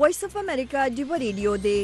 وایس اف امریکا ډیو ریډیو دی.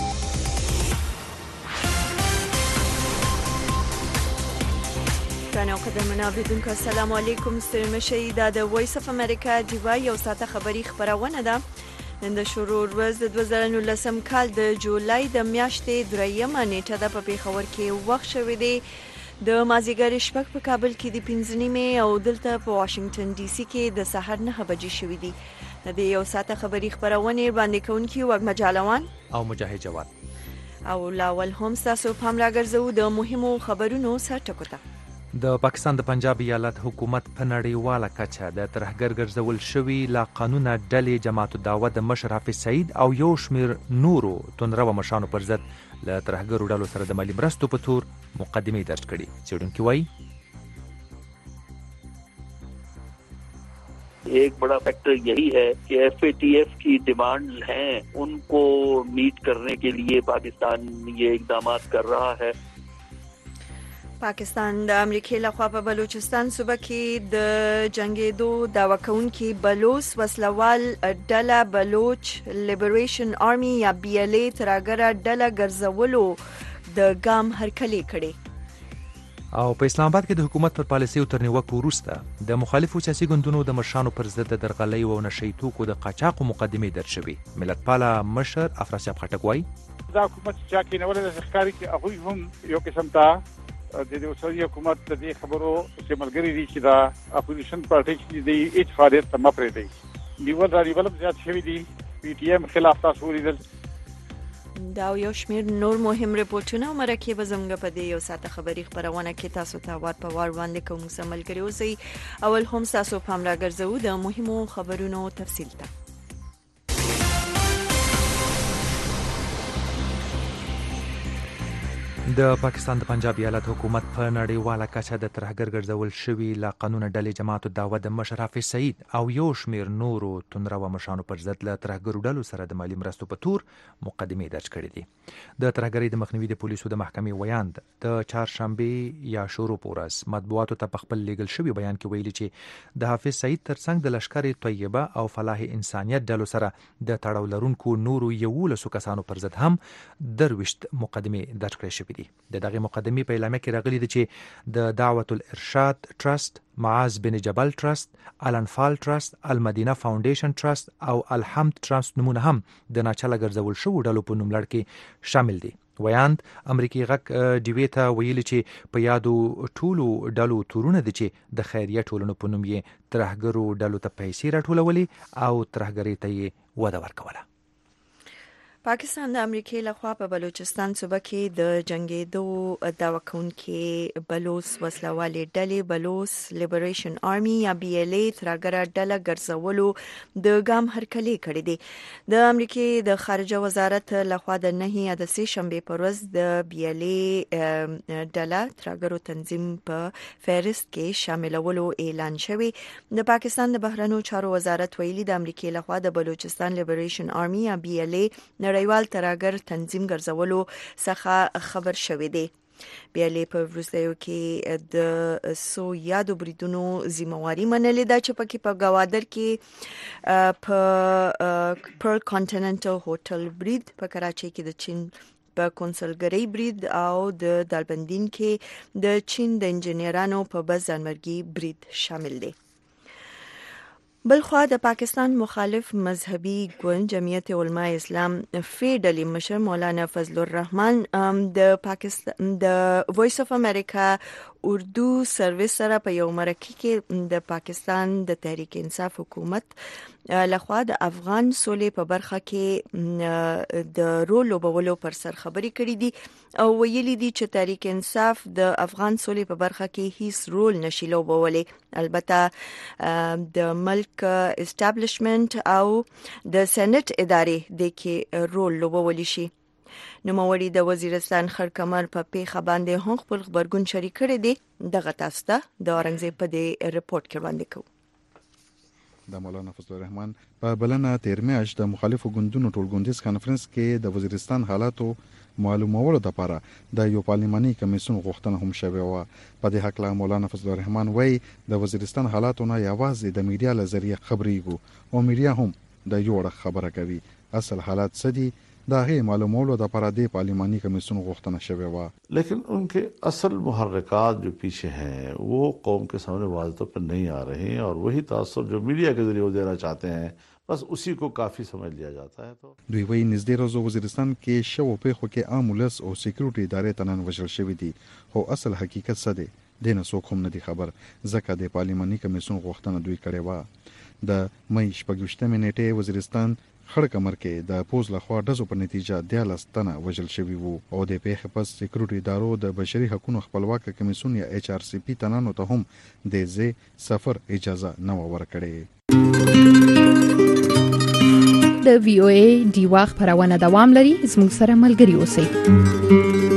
او قدرمن اوریدونکو السلام علیکم. ستړي مشئ. دا د وایس اف امریکا ډیو یو ساعته خبری خبرونه ده. نن د شروع ورځ د 2019 کال د جولای د میاشتې 3 نیټه د پیښور کې وخت شوې دی د مازیګر شپږ په کابل کې د 15 نیمه او دلته په واشنگټن ډي سي کې د سحر 9 بجې شوې دي. د یو ساعته خبری خبرونه باندې کوونکی وګ مجالوان او مجاهد جواد او لاول هم تاسو پام راګرځو د مهمو خبرونو سرټکو ته. د پاکستان د پنجاب ایالت حکومت په نړیواله کچه د ترهګر ګرځول شوی لا قانون ډلې جماعت الدعوه د مشر حافظ سعید او یو شمیر نورو تندرو مشانو پر ضد له ترهګر ډلو سره د مالی مرستو په تور مقدمه درج کړي. څېړونکي وایي एक बड़ा फैक्टर यही है कि FATF की डिमांड्स हैं उनको मीट करने के लिए पाकिस्तान ये इकदाम कर रहा है. پاکستان د امریکای لخوا په بلوچستان صوبه کې د جنگیدو دعوا کوونکي بلوچ وسلوال ډله بلوچ لیبریشن آرمي یا BLA ترهګر ډله ګرځولو د ګام هرکلی کړي. او په اسلام آباد کې د حکومت پر پالیسي او تر نیوکو وروسته د مخالفو سیاسي ګوندونو د مشرانو پر ضد د درغلۍ او نشئی توکو د قاچاقو مقدمه درج شوې. ملت پاله مشر افراسیاب خټک وایي دا حکومت چې کې نور د ښکاری کې هغه هم یو قسم ته د اوسنۍ حکومت د دې خبرو چې ملګری دي چې دا اپوزیشن پارټي چې د هیڅ فعالیت ته مپرې دي نیول راځي زیات شوی دي PTM خلاف تاسو ولیدل. دا یو شمیر نور مهم ریپورتونه او مرکه به زموږ په دې یو ساعته خبری خبرونه کې تاسو ته وار په وار باندې کوم سمل کړی اوسئ. اول هم تاسو پام راګرځو د مهمو خبرونو تفصیل ته. د پاکستان د پنجاب ایالت حکومت په نړیواله کچه د ترهګر ګرځول شوی لا قانون ډلې جماعت الدعوه د مشر حافظ سعید او یو شمیر نورو تندرو مشانو پر ضد له ترهګر ډلو سره د مالی مرستو په تور مقدمه درج کړې دي. د ترهګرۍ د مخنیوي د پولیسو د محکمې ویاند د چهارشنبه یا شروع پورس مطبوعاتو ته په خپل لیګل شوی بیان کې ویلي چې د حافظ سعید ترڅنګ د لشکر طیبه او فلاح انسانیت ډلو سره د تړاو لرونکو نورو 11 کسانو پر ضد هم درويشت مقدمه درج کړې شوې. د دغه مقدمه په اعلامیه کې راغلي دي چې د دعوت الارشاد ټرست، معاذ بن جبل ټرست، الانفال ټرست، المدینه فاونډیشن ټرست او الحمد ټرست نمونه هم د ناچله ګرځول شوو ډلو په نوملړ کې شامل دي. ویاند امریکای غک ډیوی ته ویلي چې په یادو ټولو ډلو تورونه دي چې د خیریه ټولنو په نوم یې ترهګرو ډلو ته پیسې راټولولې او ترهګرۍ ته یې وده ورکوله. پاکستان د امریکای لخوا په بلوچستان صوبه کې د جنگیدو دعوا کوونکي بلوچ وسلوالې ډلې بلوچ لیبریشن آرمي یا BLA ترهګر ډله ګرځولو د ګام هرکلی کړی دی. د امریکای د خارجه وزارت لخوا د 9 د سه شنبه پر ورځ د BLA ډله ترهګرو تنظیم په فهرست کې شاملولو اعلان شوی. د پاکستان د بهرنیو چارو وزارت ویلي د امریکای لخوا د بلوچستان لیبریشن آرمي یا BLA نړیوال ترهګر تنظیم ګرځولو څخه خبر شوی دی. BLA په وروستیو کې د سو یادو بریدونو ذمہواری منلې ده چې پکې په گوادر کې په پرل کانټیننټل هوټل برید، په کراچۍ کې د چین په کنسولګری برید او د دالبندین کې د چین د انجنیرانو په بس ځانمرګي برید شامل دي. بلخوا د پاکستان مخالف مذهبي ګوند جمعیت علماء اسلام فیډلی مشر مولانا فضل الرحمن د پاکستان د وایس اف امریکا اردو سرویس سره په یو مرکه کې د پاکستان د تحریک انصاف حکومت لخوا د افغان سولې په برخه کې د رول لوبولو پر سر خبري کړې دي او ویلي دي چې تحریک انصاف د افغان سولې په برخه کې هیڅ رول نشي لوبولای. البته د ملک اسټابلیشمنت او د سېنات ادارې د کې رول لوبولی شي. نوموړي د وزیرستان خړکمر په پیښه باندې هم خپل خبرګون شریک کړی دی. دغه تاسو ته د اورنګزیب په دې ریپورت کې وړاندې کوو. د مولانا فضل الرحمن په بلنه تیر میاشت د مخالفو ګوندونو ټولګوندیز کانفرنس کې د وزیرستان حالاتو معلومولو لپاره د یو پارلماني کمیسیون غوښتنه هم شوې و. په دې حق له مولانا فضل الرحمن وایي د وزیرستان حالاتو نه یوازې د میډیا له ذریعه خبرېږو او میډیا هم د یو اړخ خبره کوي. اصل حالات څه دي دا هي معلومولو د پرادې پارلیماني کمیسیون غوښتنه شوې و. लेकिन उनके असल मुहर्रिकात जो पीछे हैं वो कौम के सामने वाज़ तौर पर नहीं आ रहे हैं और वही तासुर जो मीडिया के जरिए वो देना चाहते हैं बस उसी को काफ़ी समझ लिया जाता है. तो دوی وایي نږدې ورځو وزیرستان کې شوو پیښو کې عام ولس او سکیورټي ادارې ته نن وژل شوي دي خو اصل حقیقت څه دی دینه څوک هم نه دي خبر ځکه د پارلیماني کمیسیون غوښتنه دوی کړې وه. د مې 26 نیټې وزیرستان خړ کمر کې د پوز لخوا ډزو په نتیجه 13 تنه وژل شوي وو او د پیښې پس سکیورټي ادارو د بشري حقوقو خپلواک کمیسیون یا HRCP تنانو ته هم د سفر اجازه نه ورکړې. د VOA دی واخ پرونه دوام لري زموږ سره ملګري اوسئ.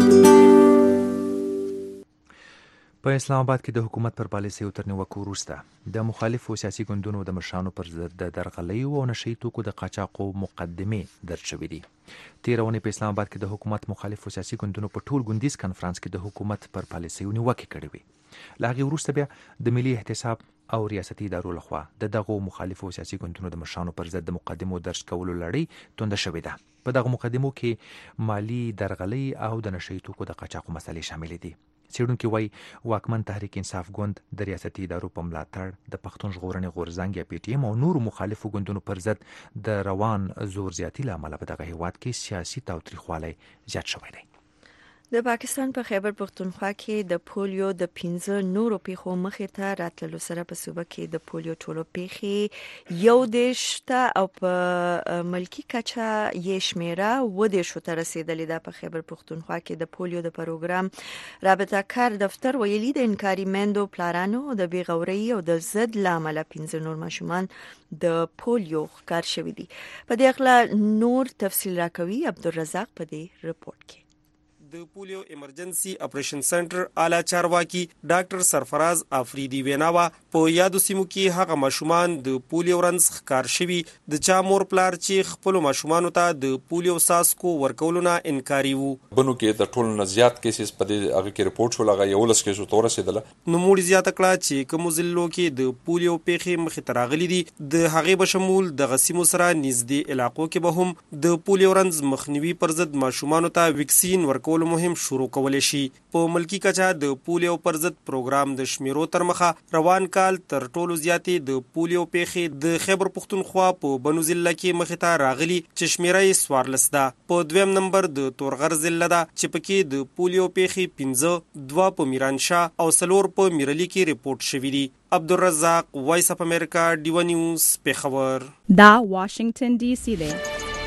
په اسلام آباد کې د حکومت پر پالیسي تر نیوکو وروسته د مخالفو سیاسي ګوندونو د مشرانو پر ضد د درغلۍ او نشي توکو د قاچاقو مقدمې درج شوې دي. تېره اونۍ په اسلام آباد کې د حکومت مخالفو سیاسي ګوندونو په ټول ګوندیز کنفرانس کې د حکومت پر پالیسي نیوکې کړې وې. له هغې وروسته بیا د ملي احتساب او ریاستي ادارو لخوا د دغو مخالفو سیاسي ګوندونو د مشرانو پر ضد د مقدمو درج کولو لړۍ تونده شوې ده. په دغه مقدمو کې مالي درغلۍ او د نشي توکو د قاچاقو مسلې شاملې دي. څېړونکي وایي واکمن تحریک انصاف ګوند د ریاستي ادارو په ملاتړ د پښتون ژغورنې غورځنګ یا PTM او نورو مخالفو ګوندونو پر ضد د روان زور زیاتي له امله په دغه هیواد کې سیاسي تاوتریخوالی زیات شوی دی. د پاکستان په خیبر پختونخوا کې د پولیو د 15 نورو پیښو مخې ته راتللو سره په صوبه کې د پولیو ټولو پیښې یو دیشته او په ملکی کچه یې شمیره و دیشو ته رسیدلې ده. په خیبر پختونخوا کې د پولیو د پروګرام رابطه کار دفتر ویلي د انکاري مندو پلارانو د بیغوري او د ضد لامل 15 نور ماشومان د پولیو ښکار شوي دي. په دې اړه نور تفصیل راکوي عبدالرزاق په دې رپورت کې. د پولیو ایمرجنسي اپریشن سنټر اعلی چارواکي ډاکټر سرفراز افریدي ویناوه په یادو سیمو کې هغه ماشومان د پولیو رنځ ښکار شوي د چا مور پلار چې خپل ماشومانو ته د پولیو ساسکو ورکولو نه انکاري وو. بنو کې د ټول نه زیات کیسز په دې هغه کې رپورټ شو لغه یو لس کیسو تور رسیدله. نو موږ زیاته کړه چې کوم ضلعو کې د پولیو پیښې مخې ته راغلي دي د هغې به شمول د غسیمو سره نږدې علاقو کې به هم د پولیو رنځ مخنیوي پر ضد ماشومانو ته ویکسین ورکول مهم شروع کولای شي. په ملکی کچه د پولیو پر ضد پروګرام د شمیرو تر مخه روان کال تر ټولو زیاتې د پولیو پیښې د خیبر پختونخوا په بنو ضلع کې مخې ته راغلي چې شمیره یې 14 ده. په دویم نمبر د تورغر ضلع ده چې پکې د پولیو پیښې 15 2 په میرانشاه او 4 په میرلی کې ریپورت شوي دي. عبدالرزاق وایس اف امریکا ډیو نیوز پیښور. دا واشنگټن ډي سي دی.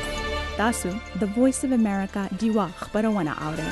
تاسو د وایس اف امریکا ډیوا خبرونه اورئ.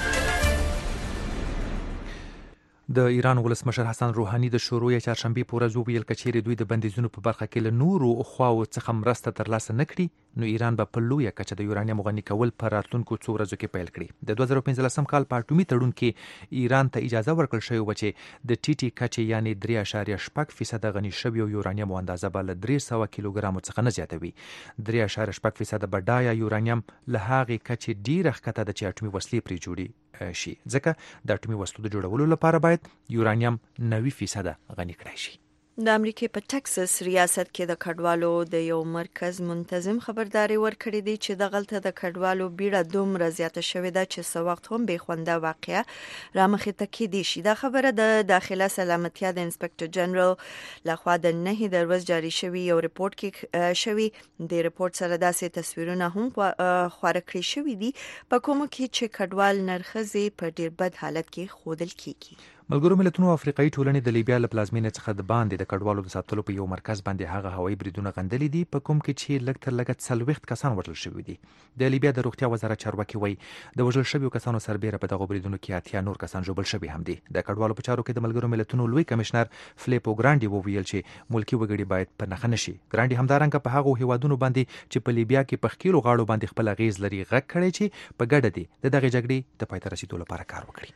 د ایران ولسمشر حسن روحاني د شروع چهارشنبه په ورځ ویل کچېرې دوی د بندیزونو په برخه کې له نورو خواو څخه مرسته ترلاسه نه کړي نو ایران به په لویه کچه د یورانیم غني کول په راتلونکو څو ورځو کې پیل کړي. د 2015 کال په اټومي تړون کې ایران ته اجازه ورکړل شوې و چې د ټي ټي کچې یعنی 3.8% غني شوی یورانیم اندازه به له 300 کیلوګرامو څخه نه زیاتوي. 3.8% بډایه یورانیم له هغې کچې ډیره ښکته ده چې اټومي وسلې پرې جوړي شي ځکه د اټومي وسلو د جوړولو لپاره باید یورانیم 90% غني کړای شي. د امریکای په ټکساس ریاست کې د کډوالو د یو مرکز منتظم خبرداري ورکړې دي چې دغلته د کډوالو بیړه دومره زیاته شوې ده چې څه وخت هم بې خونده واقعه رامخې ته کېدی شي. دا خبره د داخله سلامتیا د انسپکټر جنرال لخوا د 9 دروز جاری شوی یو ریپورت کې شوی. د ریپورت سره داسې تصویرونه هم خپاره کړي شوي دي په کومه کې چې کډوال نرخزي په ډیر بد حالت کې ښودل کیږي. ملګرو ملتونو افریقایي ټولنې د لیبیا له پلازمینې څخه د باندې د کډوالو د ساتلو په یو مرکز باندې هغه هوایي بریدونه غندلي دي په کوم کې چې لږ تر لږه 40 کسان وژل شوي دي. د لیبیا د روغتیا وزارت چارواکي وایي د وژل شویو کسانو سربیره په دغه بریدونو کې 80 نور کسان ژوبل شوي هم دي. د کډوالو په چارو کې د ملګرو ملتونو لوی کمشنر فلیپو ګرانډي وویل چې ملکی وګړي باید په نښه نشي. ګرانډي همدارنګه په هغو هیوادونو باندې چې په لیبیا کې په خکیلو غاړو باندې خپل غیز لري غږ کړی چې په ګډه دي د دغه جګړې د پای ته رسیدو لپاره کار وکړي.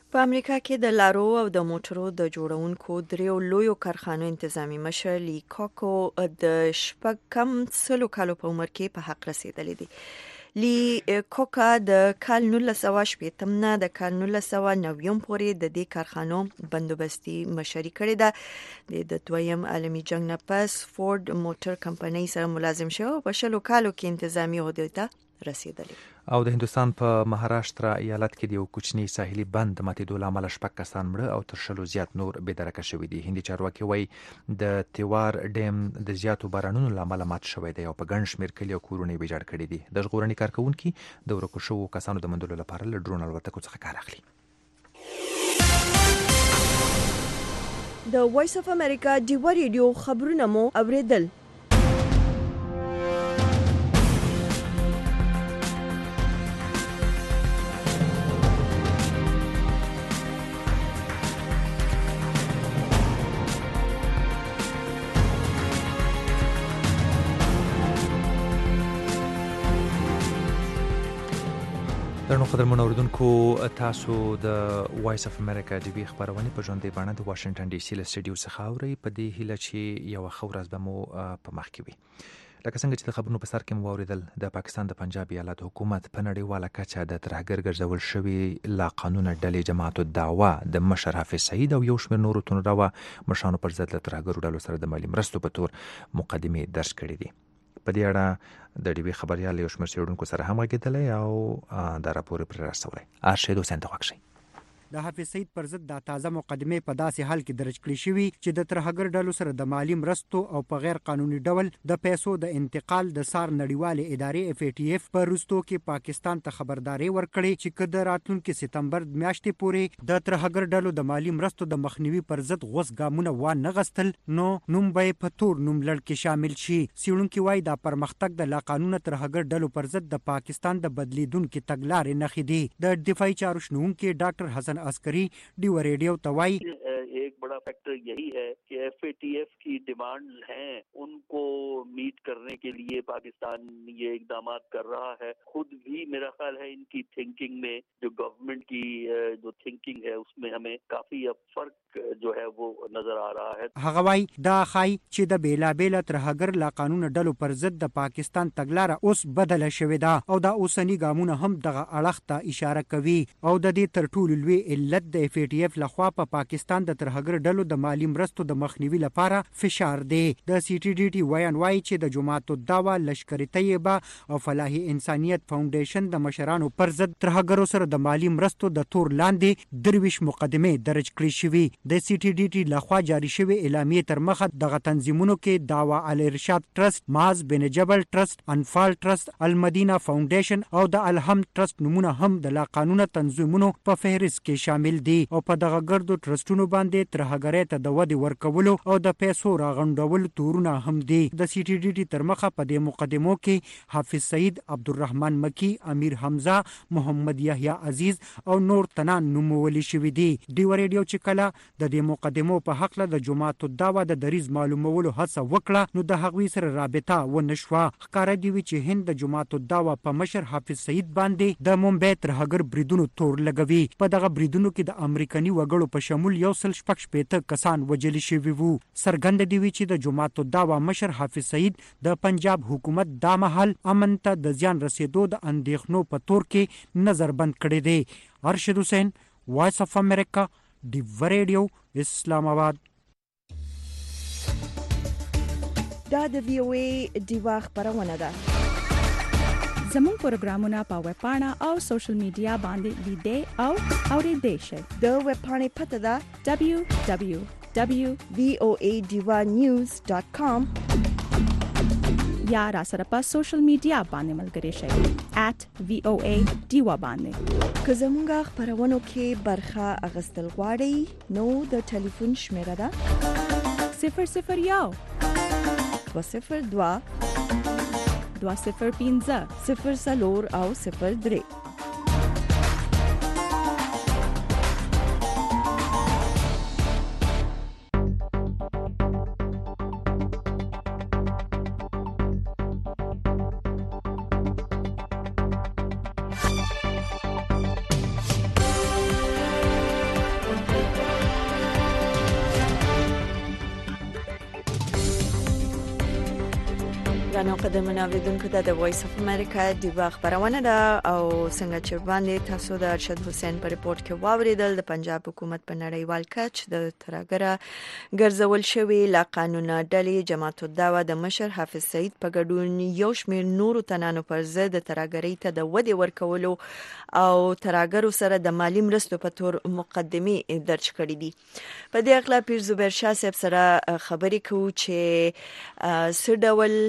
په امریکا کې د لارو او د موټرو د جوړونکو دریو لویو کارخانو انتظامی مشر لی کاکو د شپږم سلو کالو په عمر کې په حق رسیدلی دی. لی کوکا د کال 1980 نه د کال 1990 پورې د دې کارخانو بندوبستي مشري کړې ده. د دویم عالمي جنگ نه پس فورد موټر کمپنۍ سره ملازم شو او په شلو کالو کې انتظامی عہدې ته رسیدلی. او د هندستان په مهاراشټرا ایالت کې د یو کوچني ساحلي بند ماتېدو له امله 6 کسان مړه او تر 100 زیات نور بېدرکه شوي دي. هندي چارواکي وایي د تیوار ډیم د زیاتو بارانونو له امله مات شوی دی او په ګڼ شمېر کلي او کورونه یې ویجاړ کړي دي. د ژغورنې کارکوونکي د ورکو شوو کسانو د موندلو لپاره له ډرون الوتکو څخه کار اخلي. د وایس اف امریکا ډیوا ریډیو خبرونه مو اوریدل. درنو قدرمنو اوریدونکو، تاسو د وایس اف امریکا ډي وی خبرونه په ژوندۍ بڼه د واشنگټن ډي سي له سټډیو څخه اورئ. په دې هیله چې یو ښه ورځ به مو په مخ کې وي. لکه څنګه چې د خبرونو په سر کې مو واوریدل، د پاکستان د پنجاب ایالت حکومت په نړیواله کچه د ترهګر ګرځول شوي لا قانونه ډلې جماعت الدعوه د مشر حافظ سعید او یو شمېر نورو تندروا مشرانو پر ضد له ترهګرو ډلو سره د مالي مرستو په تور مقدمې درج کړې دي. په دې اړه د ډي وی خبريال یو شمېر څېړونکو سره هم غږېدلی او دا راپور پرې راسولی. ارشد حسین ته غوږ شئ. د حافظ سعید پر ضد د تازه مقدمې په داسې حال کې درج کړې شوي چې د ترهګر ډلو سره د مالی مرستو او په غیر قانوني ډول د پیسو د انتقال د سار نړیوالې ادارې اف ای ټي اف په وروستو کې پاکستان ته خبرداري ورکړې چې که د راتلونکي سپتمبر میاشتې پورې د ترهګر ډلو د مالی مرستو د مخنیوي پر ضد غوڅ ګامونه وانه غستل نو نوم به په تور نوم لړ کې شامل شي. څېړونکي وایي دا پرمختګ د لا قانونه ترهګر ډلو پر ضد د پاکستان د بدلیدونکي تګلارې نښې دي. د دفاعي چارو شنونکي ډاکټر حسن عسکری ډیو ریډیو توائی एक बड़ा फैक्टर यही है कि FATF की डिमांड हैं उनको मीट करने के लिए पाकिस्तान ये इकदाम कर रहा है. खुद भी मेरा ख्याल है इनकी थिंकिंग में जो गवर्नमेंट की जो थिंकिंग है उसमें हमें काफी अब फर्क जो है वो नजर आ रहा है. هغوی دا خای چې د بیلا بیلا ترهګر لا قانون ډلو پر ضد د پاکستان تګلاره اوس بدله شوې ده او دا اوسنی ګامونه هم دغه اړخ ته اشاره کوي او د دې تر ټولو لوی علت د FATF لخوا په پاکستان د ترهګر ډلو د مالی مرستو د مخنیوي لپاره فشار دی. د سی ټي ډي ټي وایي چې د جماعت الدعوه لشکر طیبه او فلاحي انسانیت فاونډیشن د مشرانو پر ضد ترهګرو سره د مالی مرستو د تور لاندې 23 مقدمې درج کړې شوي. د سی ټي ډي ټي لخوا جاری شوی اعلامیه تر مخه دغه تنظیمونو کې دعوه الارشاد ټرست، معاذ بن جبل ټرست، انفال ټرست، المدینه فاونډیشن او د الحمد ټرست نمونه هم د لا قانونه تنظیمونو په فهرست کې شامل دي او په دغه ګردو ټرستونو باندې ترهګرۍ ته د ودې ورکولو او د پیسو راغونډولو تورونه هم دي. د سی ټي ډي ټي تر مخه په دې مقدمو کې حافظ سعید، عبدالرحمن مکی، امیر حمزه، محمد یحیی عزیز او نور تنان نومول شوي دي. ډیو ریډیو چې کله د دې مقدمو په حق له د جماعت الدعوه د دریز معلومولو هڅه وکړه نو د هغوی سره رابطه ونه شوه. ښکاره دی چې هند د جماعت الدعوه په مشر حافظ سعید باندې د ممبئی ترهګر بریدونو تور لګوي. په دغه بریدونو کې د امریکایي وګړو په شمول 116 کسان وژل شوي وو. څرګنده دی چې د جماعت الدعوه مشر حافظ سعید د پنجاب حکومت دا مهال امن ته د زیان رسیدو د اندېښنو په تور کې نظر بند کړی دی. ارشد حسین، وایس اف امریکا، ډیو ریډیو، اسلام آباد. دا د VOA ډیوا خبرونه ده. زموږ پروګرامونه په ویب پاڼه او سوشل میډیا باندې لیدئ او اوریدئ شئ. د ویب پاڼې پته ده www.voadivanews.com یا را سره په سوشل میډیا باندې ملګري شئ @VOA ډیوا باندې. که زموږ خبرونو کې برخه اخیستل غواړئ نو د ټلیفون شمیره ده 001 202 205 04 او 03. درنو قدرمنو اوریدونکو د وایس اف امریکا د خبرونه ده او څنګه چې باندې تاسو د ارشد حسین په ریپورت کې واوریدل د پنجاب حکومت په نړیوال کچ د ترګره ګرځول شوی لا قانون ډلې جماعت الدعوه د مشر حافظ سعید په ګډون یو شمېر نورو تنانو پر ضد د ترګرۍ ته د ودی ورکولو او ترګرو سره د مالی مرستو په تور مقدمه درج کړې دي. په دې اړه پیر زبیر شاه صاحب سره خبرې کوو چې سډول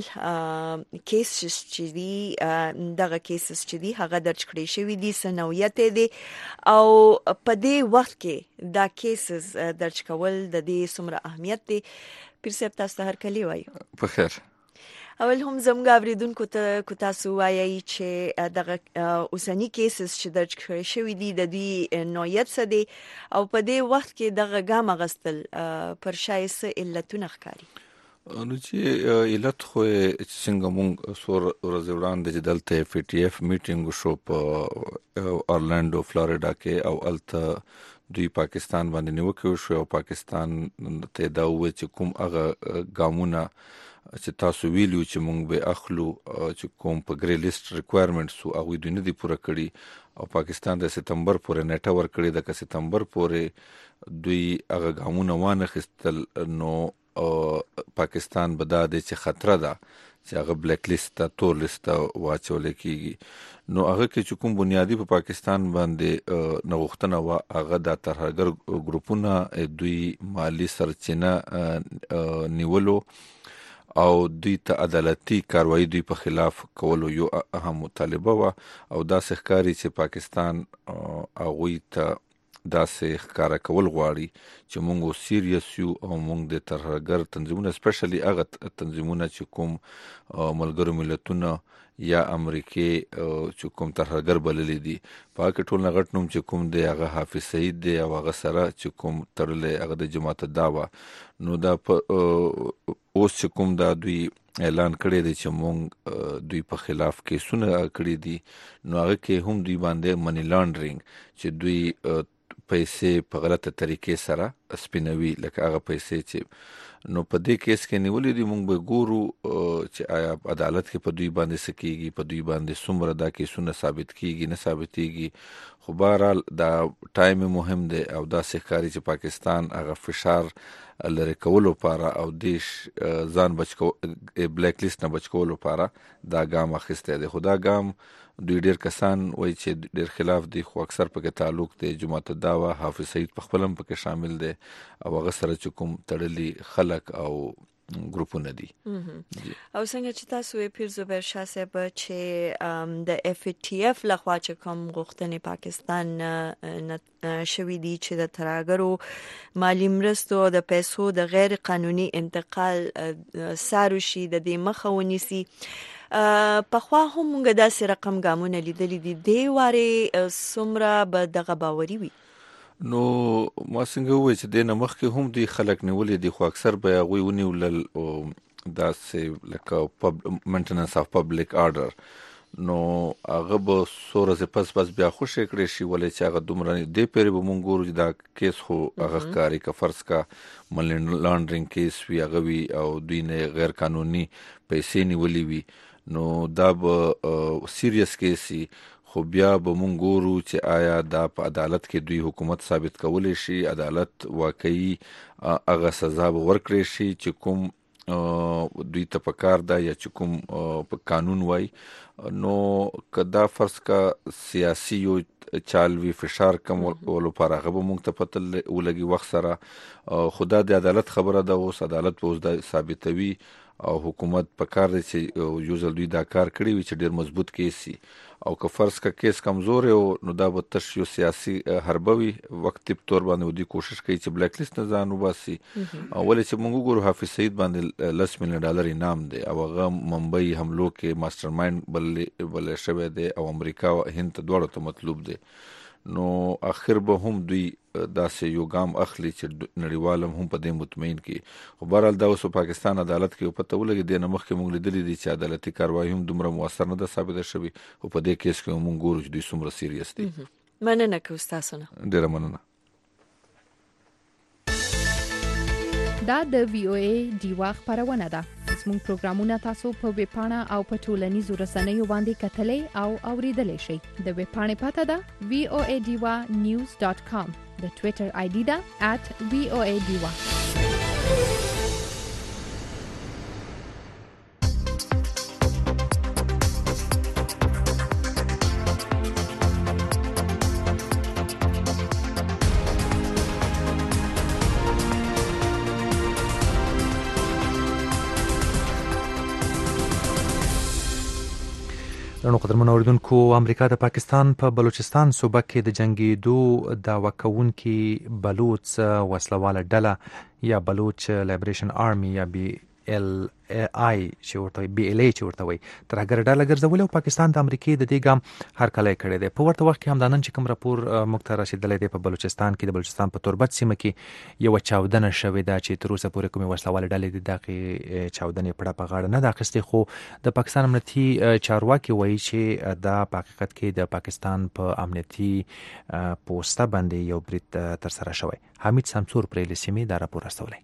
کیسز چې دي دغه کیسز چې دي هغه درج کړی شوی دي سنویت دي او په دې وخت کې دا کیسز درج کول د دې څومره اهمیت دي. پیر صاحب تاسو هر کلی وایي په خیر. اول هم زموږ اوریدونکو ته تاسو وایي چې دغه اوسنی کیسز چې درج کړی شوی دي د دې نوعیت څه دي او په دې وخت کې دغه ګام غستل پر شایسته علتونه ښکاري. نو چې علت خو څنګه مونږ سور ورځ وړاندې چې دلته اف ټي اف میټینګ شو په اورلاندو فلوریدا کې او الته دوی پاکستان باندې نیوکه شو او پاکستان ته دا و چې کوم هغه ګامونه چې تاسو ویلو چې مونږ به اخلو چې کوم په ګری لیست ریکوایرمنټس او هغه دوی نه دي پوره کړی او پاکستان د سپتمبر پورې نیټه ور کړی د سپتمبر پورې دوی هغه ګامونه وانه خستل نو پاکستان به دا د چې خطر ده چې هغه بلیک لیست ته تور لیست واچول کیږي نو هغه کې چې کوم بنیادی په پاکستان باندې نوښتنه وا هغه د ترهګر ګروپونه دوی مالی سرچینه نیولو او دوی ته عدالتي کاروایی دوی په خلاف کولو یو اهم مطالبه وا او دا ښکاری چې پاکستان هغه ته دا سه ښکارا کول غواړي چې مونږ سیریس یو او مونږ د ترهګر تنظیمونه سپیشلی هغه تنظیمونه چې کوم ملګرو ملتونو یا امریکای چې کوم ترهګر بللې دي پاک ټول نغټ نوم چې کوم دی هغه حافظ سعید دی او هغه سره چې کوم تړلې هغه د جماعت الدعوه نو دا اوس چې کوم دا دوی اعلان کړی دی چې مونږ دوی په خلاف کیسونه کړی دي نو هغه کې هم دوی باندې منی لانډرینګ چې دوی پیسې په غلطه طریقې سره سپینوي لکه هغه پیسې چې نو په دې کیس کې نیولې دي مونږ به ګورو چې آیا عدالت کې په دوی باندې سکیږي په دوی باندې څومره دا کیسونه ثابت کیږي نه ثابتېږي خو بهرحال دا ټایم مهم دی او دا ښکاري چې پاکستان هغه فشار لري کولو لپاره او دیش ځان بچو بلیک لیست نه بچولو لپاره دا ګام اخیسته دی. خدا ګام دوی ډیر کسان وایي چې ډیر خلاف دي خو اکثر پکې تعلق دی جماعت الدعوه حافظ سعید په خپلم پکې شامل دی او هغه سره چې کوم تړلي خلک او ګروپونه دي. او څنګه چې تاسو پیر زبیر شاه صاحب چې د اف ټي اف لخوا چې کوم غوښتنې پاکستان شوی دي چې د ترهګرو مالی مرستو د پیسو د غیر قانوني انتقال سارو شي د دې مخه ونیسي په خوا هم موږ داسې رقم ګامونه لیدلې دي دی واره څومره به دغه باوري وي. نو ما څنګه وای چې د نمخ کې هم دی خلک نیولې دي خو اکثر به غوي ونیول او دا سه لکه مینټیننس اف پبلک آرډر نو هغه به سورزه پس بیا خوشی کړی شي ولې چې هغه دومره دی پیری به مونږ ګورو چې دا کیس خو هغه ښکاری کا فرض کا منی لانډرینګ کیس وی هغه وی او دوی نه غیر قانوني پیسې نیولې وی نو دا به سیریس کیسي خو بیا به مونږ ګورو چې آیا دا په عدالت کې دوی حکومت ثابت کولی شي عدالت واقعي هغه سزا به ورکړي شي چې کوم دوی ته پکار ده یا چې کوم په قانون وای نو کدا فرض کا سیاسي یو چالوي فشار کم ولو پر هغه مونږ ته پته ولګي وخت سره خدا د عدالت خبره ده اوس عدالت به اوس ثابتوي او حکومت پکار دی چې یو ځل دوی دا کار کړی وي چې ډیر مضبوط کیسي او که فرض کا کیس کمزور او نو دا به تش یو سیاسي حربوي وخت په تور باندې ودی کوشش کوي چې بلیک لیست نه ځان وباسي او ولې چې موږ ګورو حافظ سعید باندې $10 ملیون انعام دی او هغه ممبئی حملو کې ماستر مایند بل شوی دی او امریکا او هند دواړو ته مطلوب دی نو اخر به هم دوی داسې یو ګام اخلي چې نړیوالم هم په دې مطمئن کې خو بهرحال دا اوس پاکستان عدالت کې پته ولګي د نمخ کې موږ لیدلې دي چې عدالتي کاروایی هم دومره موثر نه ده ثابته شوی او په دې کیس کې موږ ګورو چې دوی څومره سیریس دي. مننه کوم تاسو نه ډیره مننه. دا د وی او ای دیوا خبرونه ده زموږ پروګرامونه تاسو په ویب پاڼه او په ټولنیزو رسنیو باندې کتلای او اوریدلای شئ. د ویب پاڼې پته ده voadiwa.news.com. د ټوئیټر آی ډي ده @voadiwa. نو قدرمن اوریدونکو، امریکا د پاکستان په بلوچستان صوبه کې د جنگیدو دعوا کوونکي بلوچ وسلواله ډله یا بلوچ لیبریشن آرمی یا BLA چې ورته وي ترهګر ډله ګرځولې او پاکستان د امریکای د دې ګام هرکلی کړی دی. په ورته وخت کې هم د نن چې کوم راپور موږ ته رسېدلی دی په بلوچستان کې د بلوچستان په توربت سیمه کې یوه چاودنه شوې ده چې تر اوسه پورې کومې وسلوالې ډلې د دغې چاودنې پړه په غاړه نه ده اخیستې، خو د پاکستان امنیتي چارواکي وایي چې دا په حقیقت کې د پاکستان په امنیتي پوسته باندې یو برید ترسره شوی. حمید سمسور پرې له سیمې دا راپور استولی.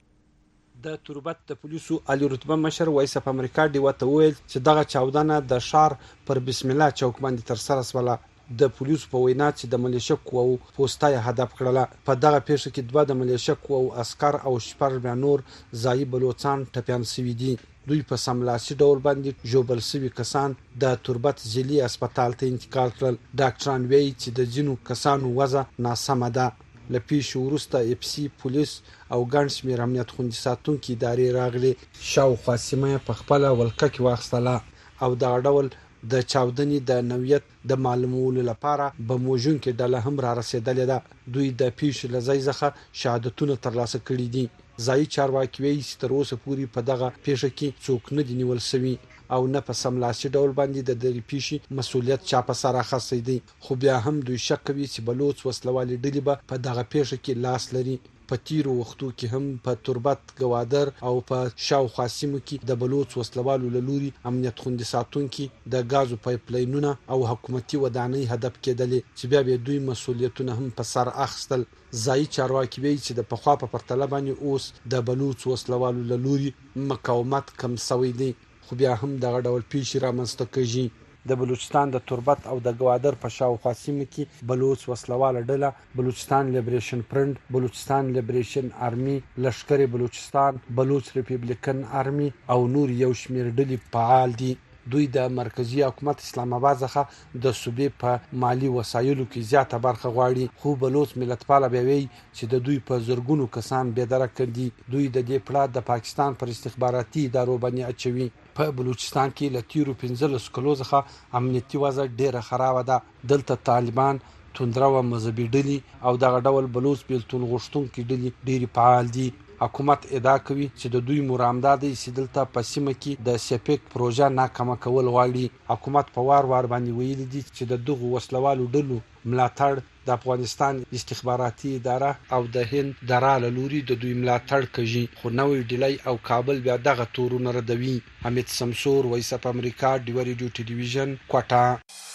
د توربت د پولیسو عالی رتبه مشر وایس اف امریکا ډیوا ته ویل چې دغه چاودنه د شار پر بسم الله چوک باندې ترسره شوه. د پولیسو په وینا چې د ملیشه قواو پوسټه هدف کړله. په دغه پیښه کې دوه د ملیشه قواو عسكر او شپږ نور ځایي بلوچستان ټپيان شوي دي. دوی په سملاسي ډول باندې جوبل شوي کسان د توربت ځلي هسپتال ته انتقال کړل. ډاکټران وایي چې د ځینو کسانو وضع ناسمه ده. لپیش ورسته اپسی پولیس او ګڼ شمېر امنیت خوندي ساتونکي ادارې راغلي. شاوخوا سیمه په خپله ولکه کې واخیستله او دغه ډول د چاودنې د نوعیت د معلومولو لپاره بم وژونکې ډله هم را رسېدلې ده. دوی د پیښې له ځای څخه شهادتونه ترلاسه کړي دي. ځایي چارواکي وایي چې تر اوسه پورې په دغه پیښه کې څوک نه دي نیول شوي او نه په سملاسي ډول باندې د دغې پیښې مسؤلیت چا په سر اخیستی دی. خو بیا هم دوی شک کوي چې بلوچ وسلوالې ډلې به په دغه پیښه کې لاس لري. په تیرو وختو کې هم په توربت ګوادر او په شاوخوا سیمو کې د بلوچ وسلوالو له لوري امنیت خوندي ساتونکي د غازو پایپ لاینونه او حکومتي ودانۍ هدف کېدلې چې بیا به دوی مسؤلیتونه هم په سر اخیستل. ځایي چارواکي وایي چې د پخوا په پرتله باندې اوس د بلوچ وسلوالو له لوري مقاومت کم شوی دی، خو بیا هم دغه ډول پیښې رامنځته کېږي. د بلوچستان د توربت او د ګوادر په شاوخوا سیمه کې بلوچ وسلواله ډله بلوچستان لیبریشن فرنٹ، بلوچستان لیبریشن آرمی، لشکر بلوچستان، بلوچ ریپبلیکن آرمی او نور یو شمېر ډلې فعال دي. دوی د مرکزی حکومت اسلام آباد څخه د صوبې په مالی وسایلو کې زیاته برخه غواړي، خو بلوچ ملتپاله بوي چې د دوی په زرګونو کسان بېدرکه دي. دوی د دې پړه د پاکستان پر استخباراتي ادارو باندې اچوي. په بلوچستان کې له تیرو 15 کلو څخه امنیتي وضع ډیره خراب ده. دلته طالبان، توندرو مذهبي ډلې او دغه ډول بلوچ بیلتون غوښتونکي ډلې ډېری فعال دي. حکومت ادعا کوي چې د دوی مرامدا دی چې دلته په سیمه کې د سپیک پروژه ناکامه کول غواړي. حکومت په وار باندې ویلي دي چې د دغو وسلوالو ډلو ملاتړ د افغانستان استخباراتي اداره او د هند دراله لوري د دوی ملاتړ کوي، خو نوې ډیلی او کابل بیا دغه تورونه ردوي. حمید سمسور، وایس اف امریکا، ډیو ریډیو ټلویزیون، کوټا.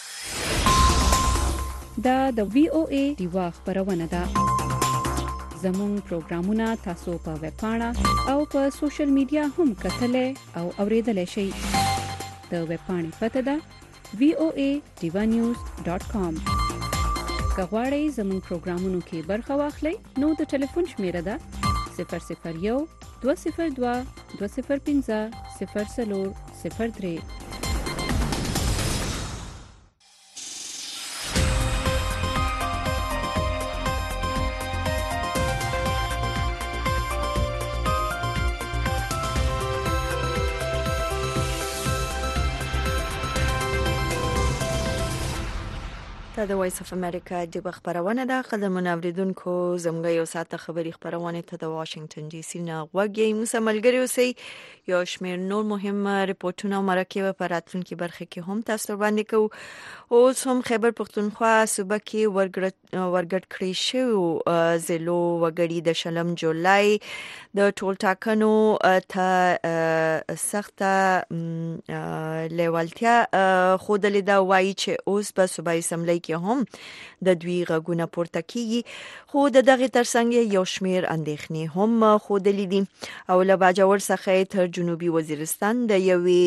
دا د VOA دیوا خبرونه ده. زموږ پروګرامونه تاسو په ویب پاڼه او په سوشل میډیا هم کتلای او اوریدلای شئ. د ویب پاڼې پته ده voadiwanews.com. که غواړئ زموږ پروګرامونو کې برخه واخلئ نو د ټلیفون شمیره ده 001 202 205 0003. د وایس اف امریکا د خبرونه ده. قدرمن اوریدونکو، زموږ یو ساعت خبری خبرونه ته د واشنگټن ډي سي نه غوږی مسملګری اوسئ. یو شمېر نور مهم ریپورتونه او مرکه په راتلونکي برخه کې هم تاسو باندې کوو. اوس هم خیبر پختونخوا صوبه کې ورګډ کړی شو زلو وګړي د شلم جولای د ټول ټاکنو ته سخته لیوالتیا خودلې دا وایي چې اوس په صوبایي اسمبلی کې هم د دوی غږونه پورته کیږي خو د دغه ترڅنګ یو شمیر اندېښنې هم خودلې دي او له باجوړ څخه تر جنوبي وزیرستان د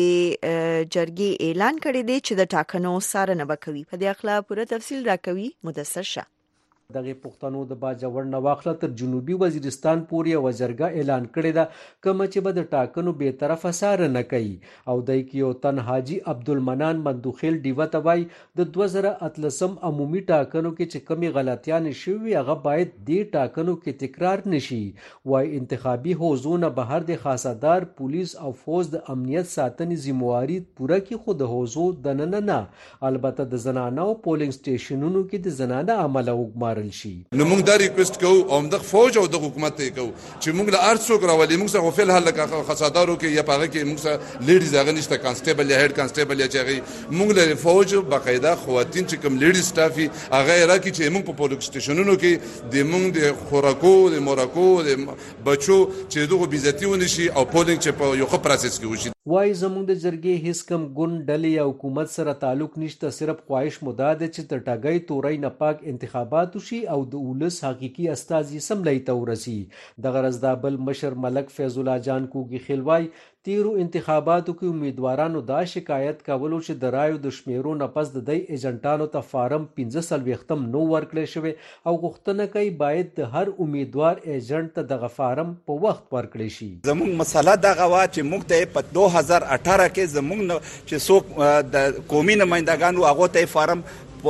یوې جرګې اعلان کړی دی چې د ټاکنو څارنه وکوي. په دې اړه پوره تفصیل راکوي مدثر شاه. دغه پښتنو د باجوړ نه واخله تر جنوبي وزیرستان پورې یو جرګه اعلان کړی ده کوم چې به د ټاکنو به طرفه څارنه کوي او دای کې یو تن حاجی عبدالمنان مندوخیل دیوه ته وای د 2013 عمومي ټاکنو کې چې کمی غلطیان شوي هغه باید د ټاکنو کې تکرار نشي. وای انتخابي حوزونه بهر د خاصدار پولیس او فوج د امنیت ساتنې ذمہواری پوره کې خود حوزو د نه البته د زنانو پولینګ سټیشنونو کې د زنانه عمل وګمار شي. نو موږ دا ریکوست کوو او د فوج او د حکومت ته کوو چې موږ له ارڅوک راولي موږ سره فعل حل خاصدارو کې یا پاره کې موږ سره لیډیز هغه نشته کانسټیبل یا هډ کانسټیبل یا چې موږ له فوج باقاعده خواتین چې کوم لیډیز سټافي هغه راکې چې موږ په پولیس سټیشنونو کې د موږ د خوراکو د مورکو د بچو چې دغه بیزتی ونشي او پولینګ چې په یو خو پروسس کې وشي. وای زموږ د جرګې هیڅ کم ګوند ډلې یا حکومت سره تعلق نشته صرف خواهش مدا ده چې تر ټاګي توري نه پاک انتخابات وشي او د ولس حقيقي استازي سملای ته ورسي. د غرضدابل مشر ملک فیض الله جان کوګي خلوای تیرو انتخاباتو کې امیدوارانو دا شکایت کولو چې د رایو د شمیرو نه پس د دې ایجنټانو ته فارم 15 نو ورکړل شوی او غوښتنه کوي باید د هر امیدوار ایجنټ ته دغه فارم په وخت ورکړل شي. زموږ مسله دغه وا چې موږ ته په 2018 کې زموږ چې څوک د قومي نمائندګانو هغه ته فارم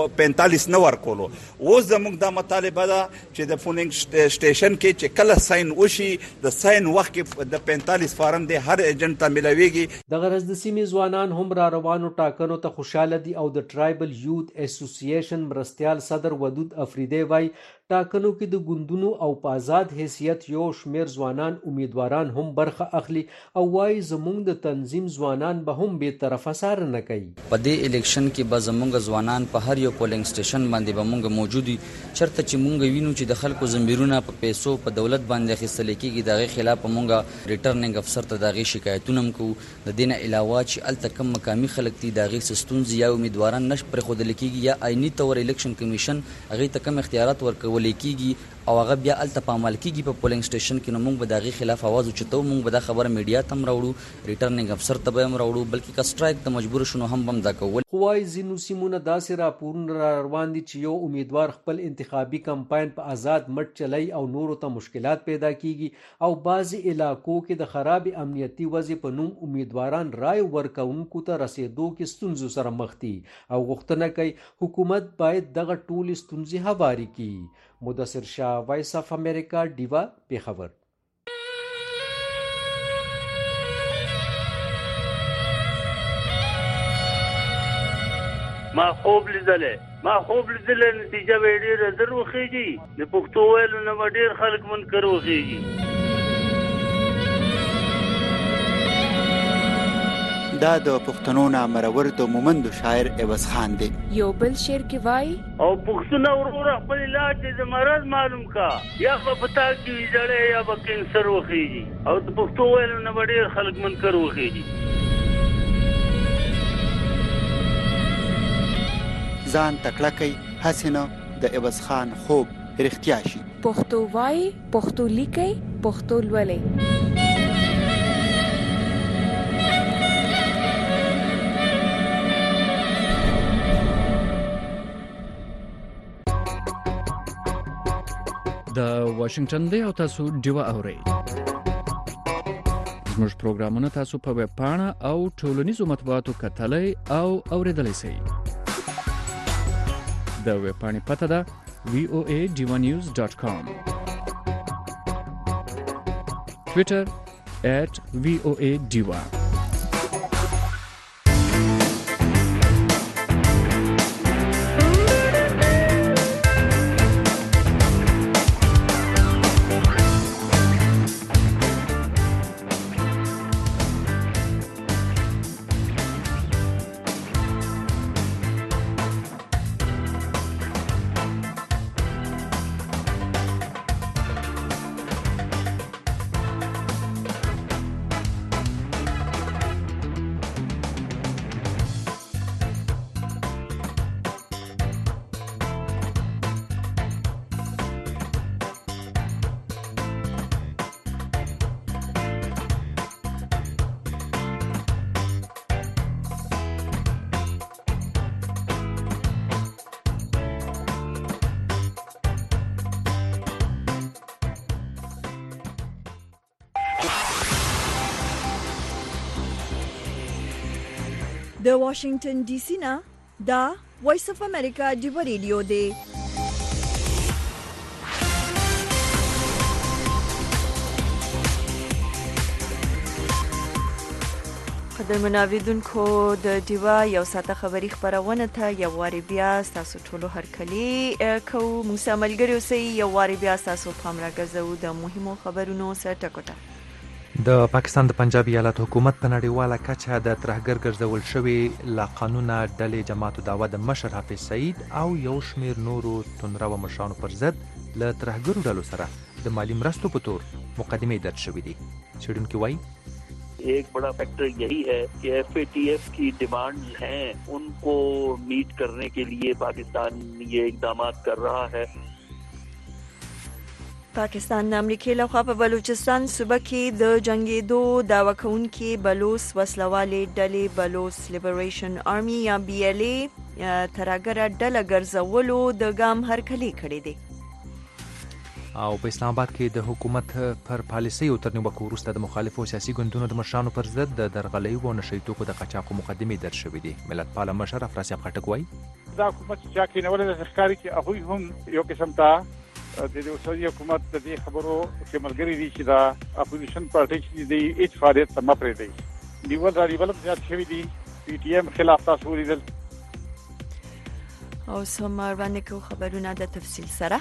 45 نه ورکولو. اوس زموږ دا مطالبه ده چې د پولینګ سټیشن کې چې کله ساين وشي د ساين وخت کې د 45 فارم د هر ایجنټ ته ملويږي. د غرض د سیمې ځوانان هم را روانو ټاکنو ته خوشاله دي او د ټرایبل یوث اسوسییشن مرستيال صدر ودود افریدی وای ټاکنو کې د ګوندونو او په آزاد حیثیت یو شمیر ځوانان امیدواران هم برخه اخلي او وای زموږ د تنظیم ځوانان به هم به طرفه څارنه کوي. په دې الیکشن کې به زموږ ځوانان په هر یو پولینګ سټیشن باندې به موږ موجودي چرته چې موږ وینو چې د خلکو زمبیرونه په پیسو په دولت باندې اخیستل کېږي دغه خلاف موږ ریټرنینګ افسر ته دغه شکایتونه کوو. د دینه علاوه چې الته کم مقامی خلک دي دغه سستونز یا امیدواران نش پر خود لیکيږي یا آئینی تور الیکشن کمیشن هغه ته کم اختیارات ورکول کېږي او هغه بیا الته په عمل کېږي په پولینګ سټیشن کې. نو موږ به دغه خلاف आवाज اوچتو موږ به دا خبره میډیا ته راوړو ریټرنینګ افسر ته به راوړو بلکې کا سټرایک ته مجبور شونه هم بم دا کول. خوای زینو سیمونه داسې راپورونه را روان دي چې یو امیدوار خپل انتخابي کمپاین په آزاد مټ چلای او نورو ته مشکلات پیدا کیږي او بعضی علاقو کې د خراب امنیتي وضع په نوم امیدواران رای ورکوونکو ته رسیدو کې ستونزو سره مخ دي او غوښتنه کوي حکومت باید دغه ټول ستونزې هواري کړي. مدثر شاه وایس اف امریکا دیوا پیښور. ما خوب لیدلې نتیجه به ډېره زر وخیږي د پښتو ویلو نه ډېر خلک منکر وخیږي. دا د پښتنو نامرور د مومند شاعر عوض خان دی. یو بل شعر کې وای او پښتون ورور خپل علاج د مرض معلوم کا یا په پتا کې ویځړې یا په کینسر وخیږي او د پښتو ویلو نه ډېر خلک منکر وخیږي. ځان تکړه کوي حسنه د عوض خان خوب رښتیا شي. پښتو وای پښتو لیکي پښتو لولي. د واشنگټن دی او تاسو ډیوا اورئ. زموږ پروګرامونه تاسو په ویب پاڼه او ټولنیزو مطبوعاتو کتلای او اوریدلای شئ. د ویب پاڼې پته ده voadivanews.com. Twitter @voadiva. د واشنگټن ډي سي نه دا وایس اف امریکا ډیو ریډیو دی. قدرمن اوریدونکو د ډیوا یو ساعته خبری خبرونه ته یو واری بیا تاسو ټولو هرکلی کو موسی ملګری اوسئ. یو واری بیا تاسو پام راګرځو د مهمو خبرونو سره ټکوټه. د پاکستان د پنجاب ایالت حکومت په نړیواله کچه د ترهګر ګرځول شوی لا قانونه ډلې جماعت دعوه د مشر حافظ سعید او یو شمیر نورو تندرو مشرانو پر ضد له ترهګرو ډلو سره د مالی مرستو په تور مقدمې درج شوې دي. څېړونکي وایي एक बड़ा फैक्टर यही है कि FATF की डिमांड हैं उनको मीट करने के लिए पाकिस्तान ये इकदाम कर रहा है. पाकिस्तान د امریکای لخوا په بلوچستان صوبه کې د جنگیدو دعوا کوونکي بلوچ وسلوالې ډلې بلوچ لیبریشن آرمي یا BLA ترهګره ډله ګرځولو د ګام هرکلی کړی دی. او په اسلام آباد کې د حکومت پر پالیسۍ او تر نیوکو وروسته د مخالفو سیاسي ګوندونو د مشرانو پر ضد د درغلۍ او نشي توکو د قاچاقو مقدمې درج شوې دي. ملت پال مشر افراسیاب خټک وایي دا حکومت چې کینول د ښکاری کې هغه هم یو قسم ته د اوسنۍ حکومت د دې خبرو چې ملګری دي چې دا اپوزیشن پارټي چې د هیڅ فعالیت ته مپرې دي نیول را نیول زیات شوی دي. PTM خلاف تاسو ولیدل او سمار باندې کو خبرونه د تفصیل سره.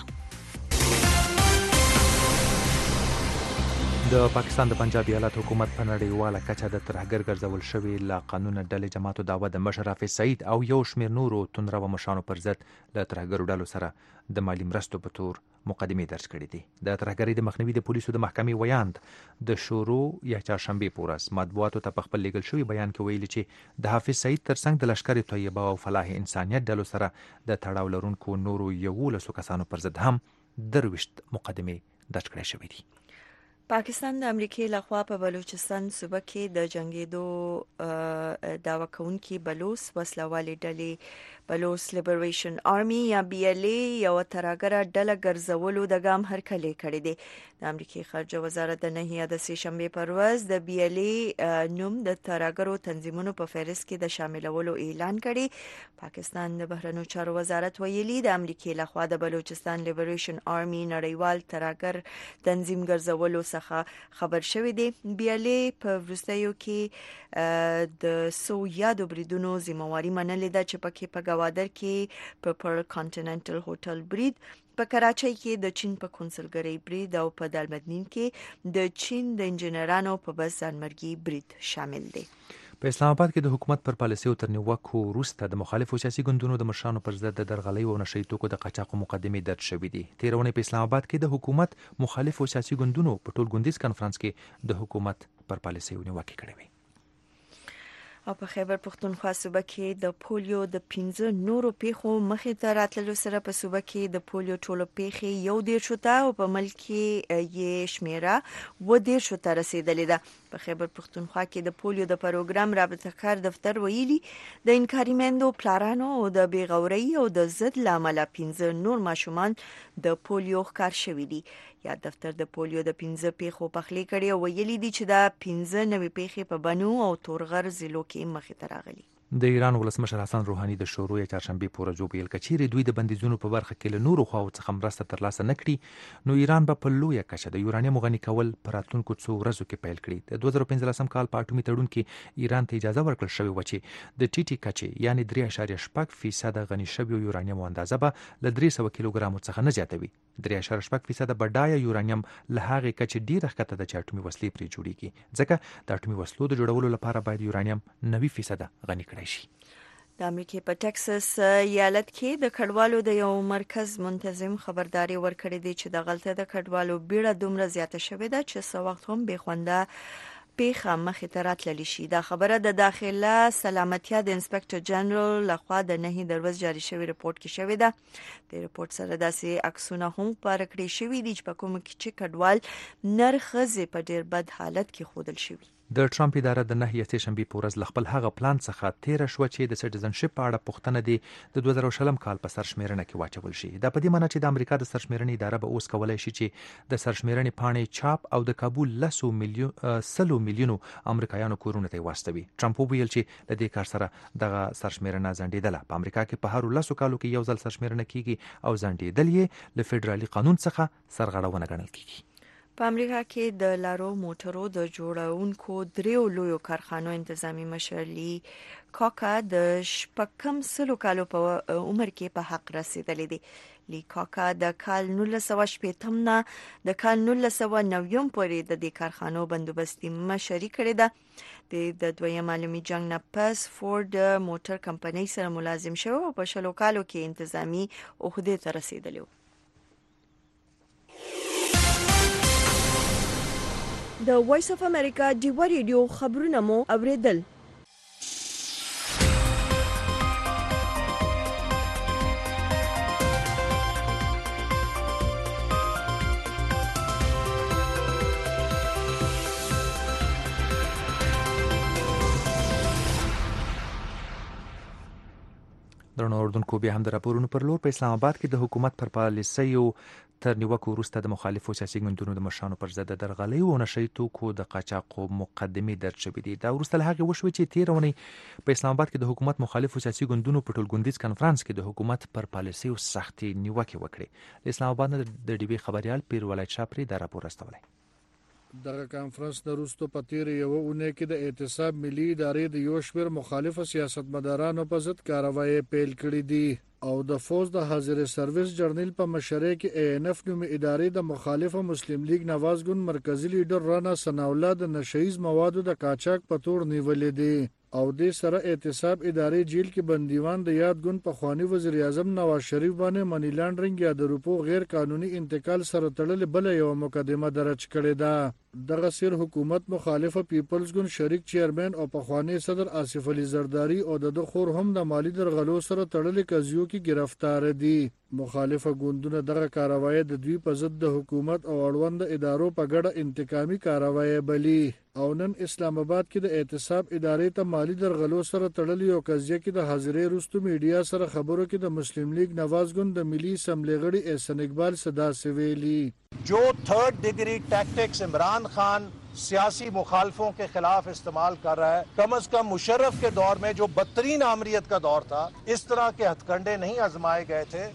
د پاکستان د پنجاب ایالت حکومت په نړیواله کچه د ترهګر ګرځول شوی لا قانونه ډلې جماعت دعوه د مشر حافظ سعید او یو شمیر نورو تندرو مشرانو پر ضد له ترهګرو ډلو سره د مالی مرستو په تور مقدمې درج کړې دي. د ترهګرۍ د مخنیوي د پولیسو د محکمې ویاند د شروع یا چهارشنبه په ورځ مطبوعاتو ته په خپل لیږل شوی بیان کې ویلي چې د حافظ سعید ترڅنګ د لشکر طیبه او فلاح انسانیت ډلو سره د تړاو لرونکو نورو 11 کسانو پر ضد هم 23 مقدمې درج کړې شوې دي. پاکستان د امریکای لخوا په بلوچستان صوبه کې د جنگیدو دعوا کوونکي بلوچ وسلوالې ډلې بلوچ لیبریشن آرمي یا BLA یو ترهګره ډله ګرځولو د ګام هرکلی کړی دی. د امریکای خارجه وزارت د نهي د سه شنبه پر ورځ د BLA نوم د ترهګرو تنظیمونو په فهرست کې د شاملولو اعلان کړی. پاکستان د بهرنیو چارو وزارت ویلي د امریکای لخوا د بلوچستان لیبریشن آرمي نړیوال ترهګر تنظیم ګرځولو څخه خبر شوی دی. BLA په وروستیو کې د سو یادو بریدونو ذمہواری منلې ده چې پکې په گوادر کې په پرل کانټیننټل هوټل برید، په کراچۍ کې د چین په کنسولګرۍ برید او په دالمدنین کې د چین د انجنیرانو په بس ځانمرګي برید شامل دي. په اسلام آباد کې د حکومت پر پالیسۍ تر نیوکو وروسته د مخالفو سیاسي ګوندونو د مشرانو پر ضد د درغلۍ او نشي توکو د قاچاقو مقدمې درج شوې دي. تیرونه په اسلام آباد کې د حکومت مخالفو سیاسي ګوندونو په ټول ګوندیز کانفرنس کې د حکومت پر پالیسۍ نیوکه کړې وي. او په خیبر پختونخوا صوبه کې د پولیو د 15 نورو پیښو مخې ته راتللو سره په صوبه کې د پولیو ټولو پیښې یو ډیر شوته او په ملک کې یې شمیره و ډیر شوته رسیدلې ده. په خیبر پختونخوا کې د پولیو د پروګرام رابطه کار دفتر ویلي د انکاري مندو پلارانو او د بیغوري او د ضد لامل 15 نور ماشومان د پولیو ښکار شوي دي. یا دفتر د پولیو د 15 پیښو پخلی کړي او ویلي دي چې دا 15 نوې پیښې په بنو او تورغر ضلعو کې مخې ته راغلي. د ایران ولسمشر حسن روحاني د شروع یا چهارشنبه په ورځ ویل کچېرې دوی د بندیزونو په برخه کې له نورو خواو څخه مرسته ترلاسه نکړي نو ایران به په لویه کچه د یورانیم غني کول پر راتلونکو څو ورځو کې پیل کړي. د 2015 کال په اټومي تړون کې ایران ته اجازه ورکړل شوې و چې د ټي ټي کچې یعنی 3.8% غني شوی یورانیم اندازه به له 300 کیلوګرامو څخه نه زیاتوي. 3.8% بډایه یورانیم له هغه کچې ډیره ښکته د اټومي وسلې پرې جوړیږي ځکه د اټومي وسلو د جوړولو لپاره باید یورانیم 90% غني کړی شي. د امریکای په ټکساس ایالت کې د کډوالو د یو مرکز منتظم خبرداري ورکړې دی چې د غلطه د کډوالو بیړه دومره زیاته شوې ده چې څو وخت هم بې خونده پیښه مخې ته راتللی شي. دا خبره د داخله سلامتیا د انسپکټر جنرال لخوا د نهي دروز جاری شوی رپورت کې شوې ده. د رپورت سره داسې عکسونه هم خپاره کړي شوي دي چې په کوم کې چې کډوال نر ښځې په ډیر بد حالت کې ښودل شوي. د ټرمپ اداره د نهه سهشنبې په ورځ له خپل هغه پلان څخه تیره شوه چې د سټیزنشپ په اړه پوښتنه د 2020 کال په سرشمیرنه کې واچول شي. دا په دې معنی چې د امریکا د سرشمیرنې اداره به اوس کولای شي چې د سرشمیرنې پاڼې چاپ او د کابل 100 میلیونو امریکایانو کورونو ته واستوي. ټرمپ ویل چې د دې کار سره دغه سرشمیرنه ځنډیدله. په امریکا کې په هر 10 کالو کې یو ځل سرشمیرنه کیږي او ځنډیدل یې له فدرالي قانون څخه سرغړونه ګڼل کیږي. په امریکا کې د لارو موټرو د جوړونکو دریو لویو کارخانو انتظامی مشر لی کاکا د شپږم سلو کالو په عمر کې په حق رسیدلی دی. لی کاکا د کال 1980 نه د کال 1990 پورې د دې کارخانو بندوبستي مشري کړې ده. د دویم عالمي جنگ نه پس فورد موټر کمپنۍ سره ملازم شو او په 10 کالو کې انتظامی عہده ته رسیدلی و. د وایس اف امریکا ډیوا ریډیو خبرونه مو اوریدل. درنو اردوونکو بیا هم د راپورونو پر لور. په اسلام آباد کې د حکومت پر پالیسیو تر نیوکو وروسته د مخالفو سیاسي ګوندونو د مشرانو پر ضد د درغلیو او نشهیي توکو د قاچاقو مقدمې درج شوې دي. دا وروسته له هغې وشوې چې تېره اونۍ په اسلام آباد کې د حکومت مخالفو سیاسي ګوندونو په ټولګونیز کنفرانس کې د حکومت پر پالیسیو سختې نیوکې وکړې. د اسلام آباد نه د ډي بي خبريال پیر ولایت شاپري دا راپور استولی. دغه کانفرنس د روستو په تیرې یوه اونۍ کې د اعتصاب ملي ادارې د یو شمېر مخالفه سیاستمدارانو په ضد کاروایي پیل کړې دي او د فوز د حاضر سرویس جرنیل په مشرۍ کې ANF نومي ادارې د مخالفه مسلم لیگ نواز ګوند مرکزی لیډر رانا ثناءالله د نشهیز موادو د قاچاق په تور نیولې دي او د سره اعتصاب ادارې جیل کې بندیوان د یاد ګوند په خوانی وزیر اعظم نواز شریف باندې منی لانډرینګ یا د روپو غیر قانوني انتقال سره تړل بل یو مقدمه درج کړې ده. دغه سیر حکومت مخالفه پیپلز ګوند شریک چیرمن او په خوانی صدر آصف علي زرداری او د خور هم د مالی درغلو سره تړل قضیو کې گرفتار دي. مخالفه ګوندونه دغه کاروایی د دوی په ضد د حکومت او اړوند ادارو په ګډه انتقامي کاروایی بلی او نن اسلام آباد کې د اعتصاب ادارې ته مالی درغلو سره تړل یو قضیه کې د حاضرې روستو میډیا سره خبرو کې د مسلم لیگ نواز ګوند د ملي اسمبلی غړي احسن اقبال صدا سویلی जो third degree tactics Imran Khan सियासी मुखालफों के खिलाफ इस्तेमाल कर रहा है, कम अज कम मुशर्रफ के दौर में जो बदतरीन आमरीत का दौर था, इस तरह के हथकंडे नहीं आजमाए गए थे.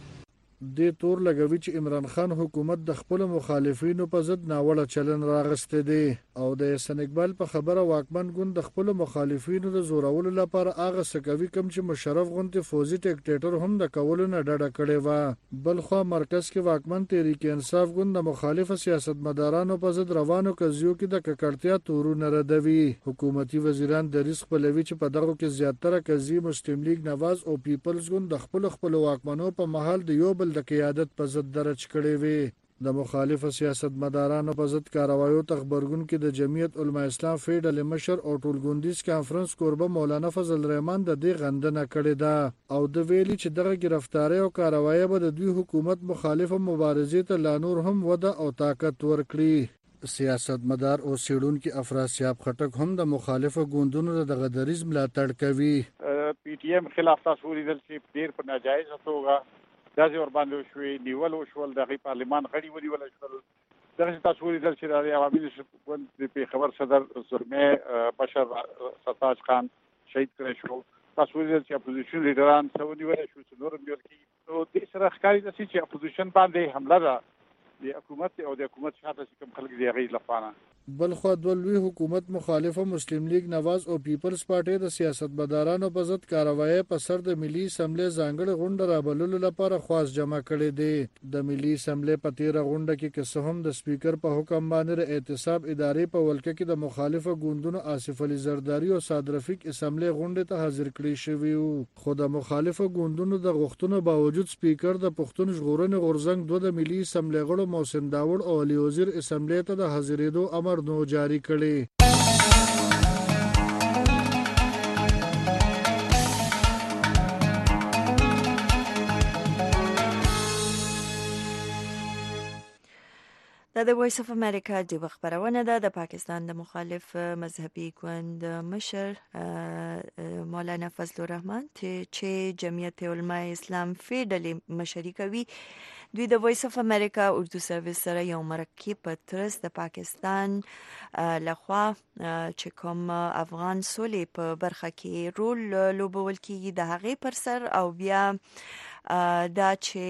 د تور لګوي چې عمران خان حکومت د خپل مخالفینو په ضد ناوړه چلن راغسته دي او د احسن اقبال په خبره واکمن ګوند د خپل مخالفینو د زورولو لپاره هغه سکوي کم چې مشرف غونډه فوزي ډیکټیټر هم د کولو نه ډډه کړې و. بلخو مرکز کې واکمن تحریک انصاف ګوند د مخالفه سیاستمدارانو په ضد روانو قضیو کې د ککړتیا تورونه ردوي. حکومتي وزیران د رزق په لوي چې په دغه کې زیاتره قضیې مسلم لیگ نواز او پیپلز ګوند د خپل واکمنو په محل د یو د قیادت په ضد درج کړي وي. د مخالفه سیاستمدارانو په ضد کاروایو تخبرګون کې د جمعیت علماء اسلام فیډرل مشر او ټولګوندیز کانفرنس کوربه مولانا فضل الرحمن د دې غندنه کړې ده او د ویلي چې دغه گرفتاری او کاروایی به د دوی حکومت مخالفه مبارزې ته لا نور هم وده او طاقت ورکړي. سیاستمدار او سیډونکو افراسیاب خټک هم د مخالفه ګوندونو د غدریز ملاتړ کوي. پی ټی ایم خلاف تاسو لیدل چې ډیر په ناجایز توګه داسې ور باندې شوې نیول وشول د پارلمان غړي ونیول شول. دغه تاسو لیدل چې د عوامي ګوند د خبر صدر زلمه بشر ستاج خان شهید کړی شو. تاسو لیدل چې اپوزیشن لیډران څو نیول شو چې نور نیول کی نو د سره ښکاری د چې اپوزیشن باندې حمله ده د حکومت او د حکومت شاته کوم خلک دی غي لپاره. بلخو د لوی حکومت مخالفه مسلم لیگ نواز او پیپلز پارټي د سیاستمدارانو په ضد کاروایی په سر د ملي اسمبلی ځانګړي غونډه رابللو لپاره خواست جمع کړي دي. د ملي اسمبلی په تیره غونډه کې که هم د سپیکر په حکم باندې د اعتصاب ادارې په ولکه کې د مخالفه ګوندونو آصف علي زرداری او سعد رفیق اسمبلی غونډه ته حاضر کړي شوی وو. خو د مخالفه ګوندونو د غوښتنو باوجود سپیکر د پښتون ژغورنې غورځنګ دوه د ملي اسمبلی غړو محسن داوود او علي وزیر اسمبلی ته د حاضرېدو امر نو جاری کړي. د وایس اف امریکا د خبرونه ده د پاکستان د مخالف مذهبي ګوند مشر مولانا فضل الرحمن چې جمعیت علماء اسلام فیډل مشري کوي دوی د وایس اف امریکا اردو سرویس سره یو مرکه پترس د پاکستان لخوا چې کوم افغان سولې په برخه کې رول لوبول کیږي د هغې پر سر او بیا دا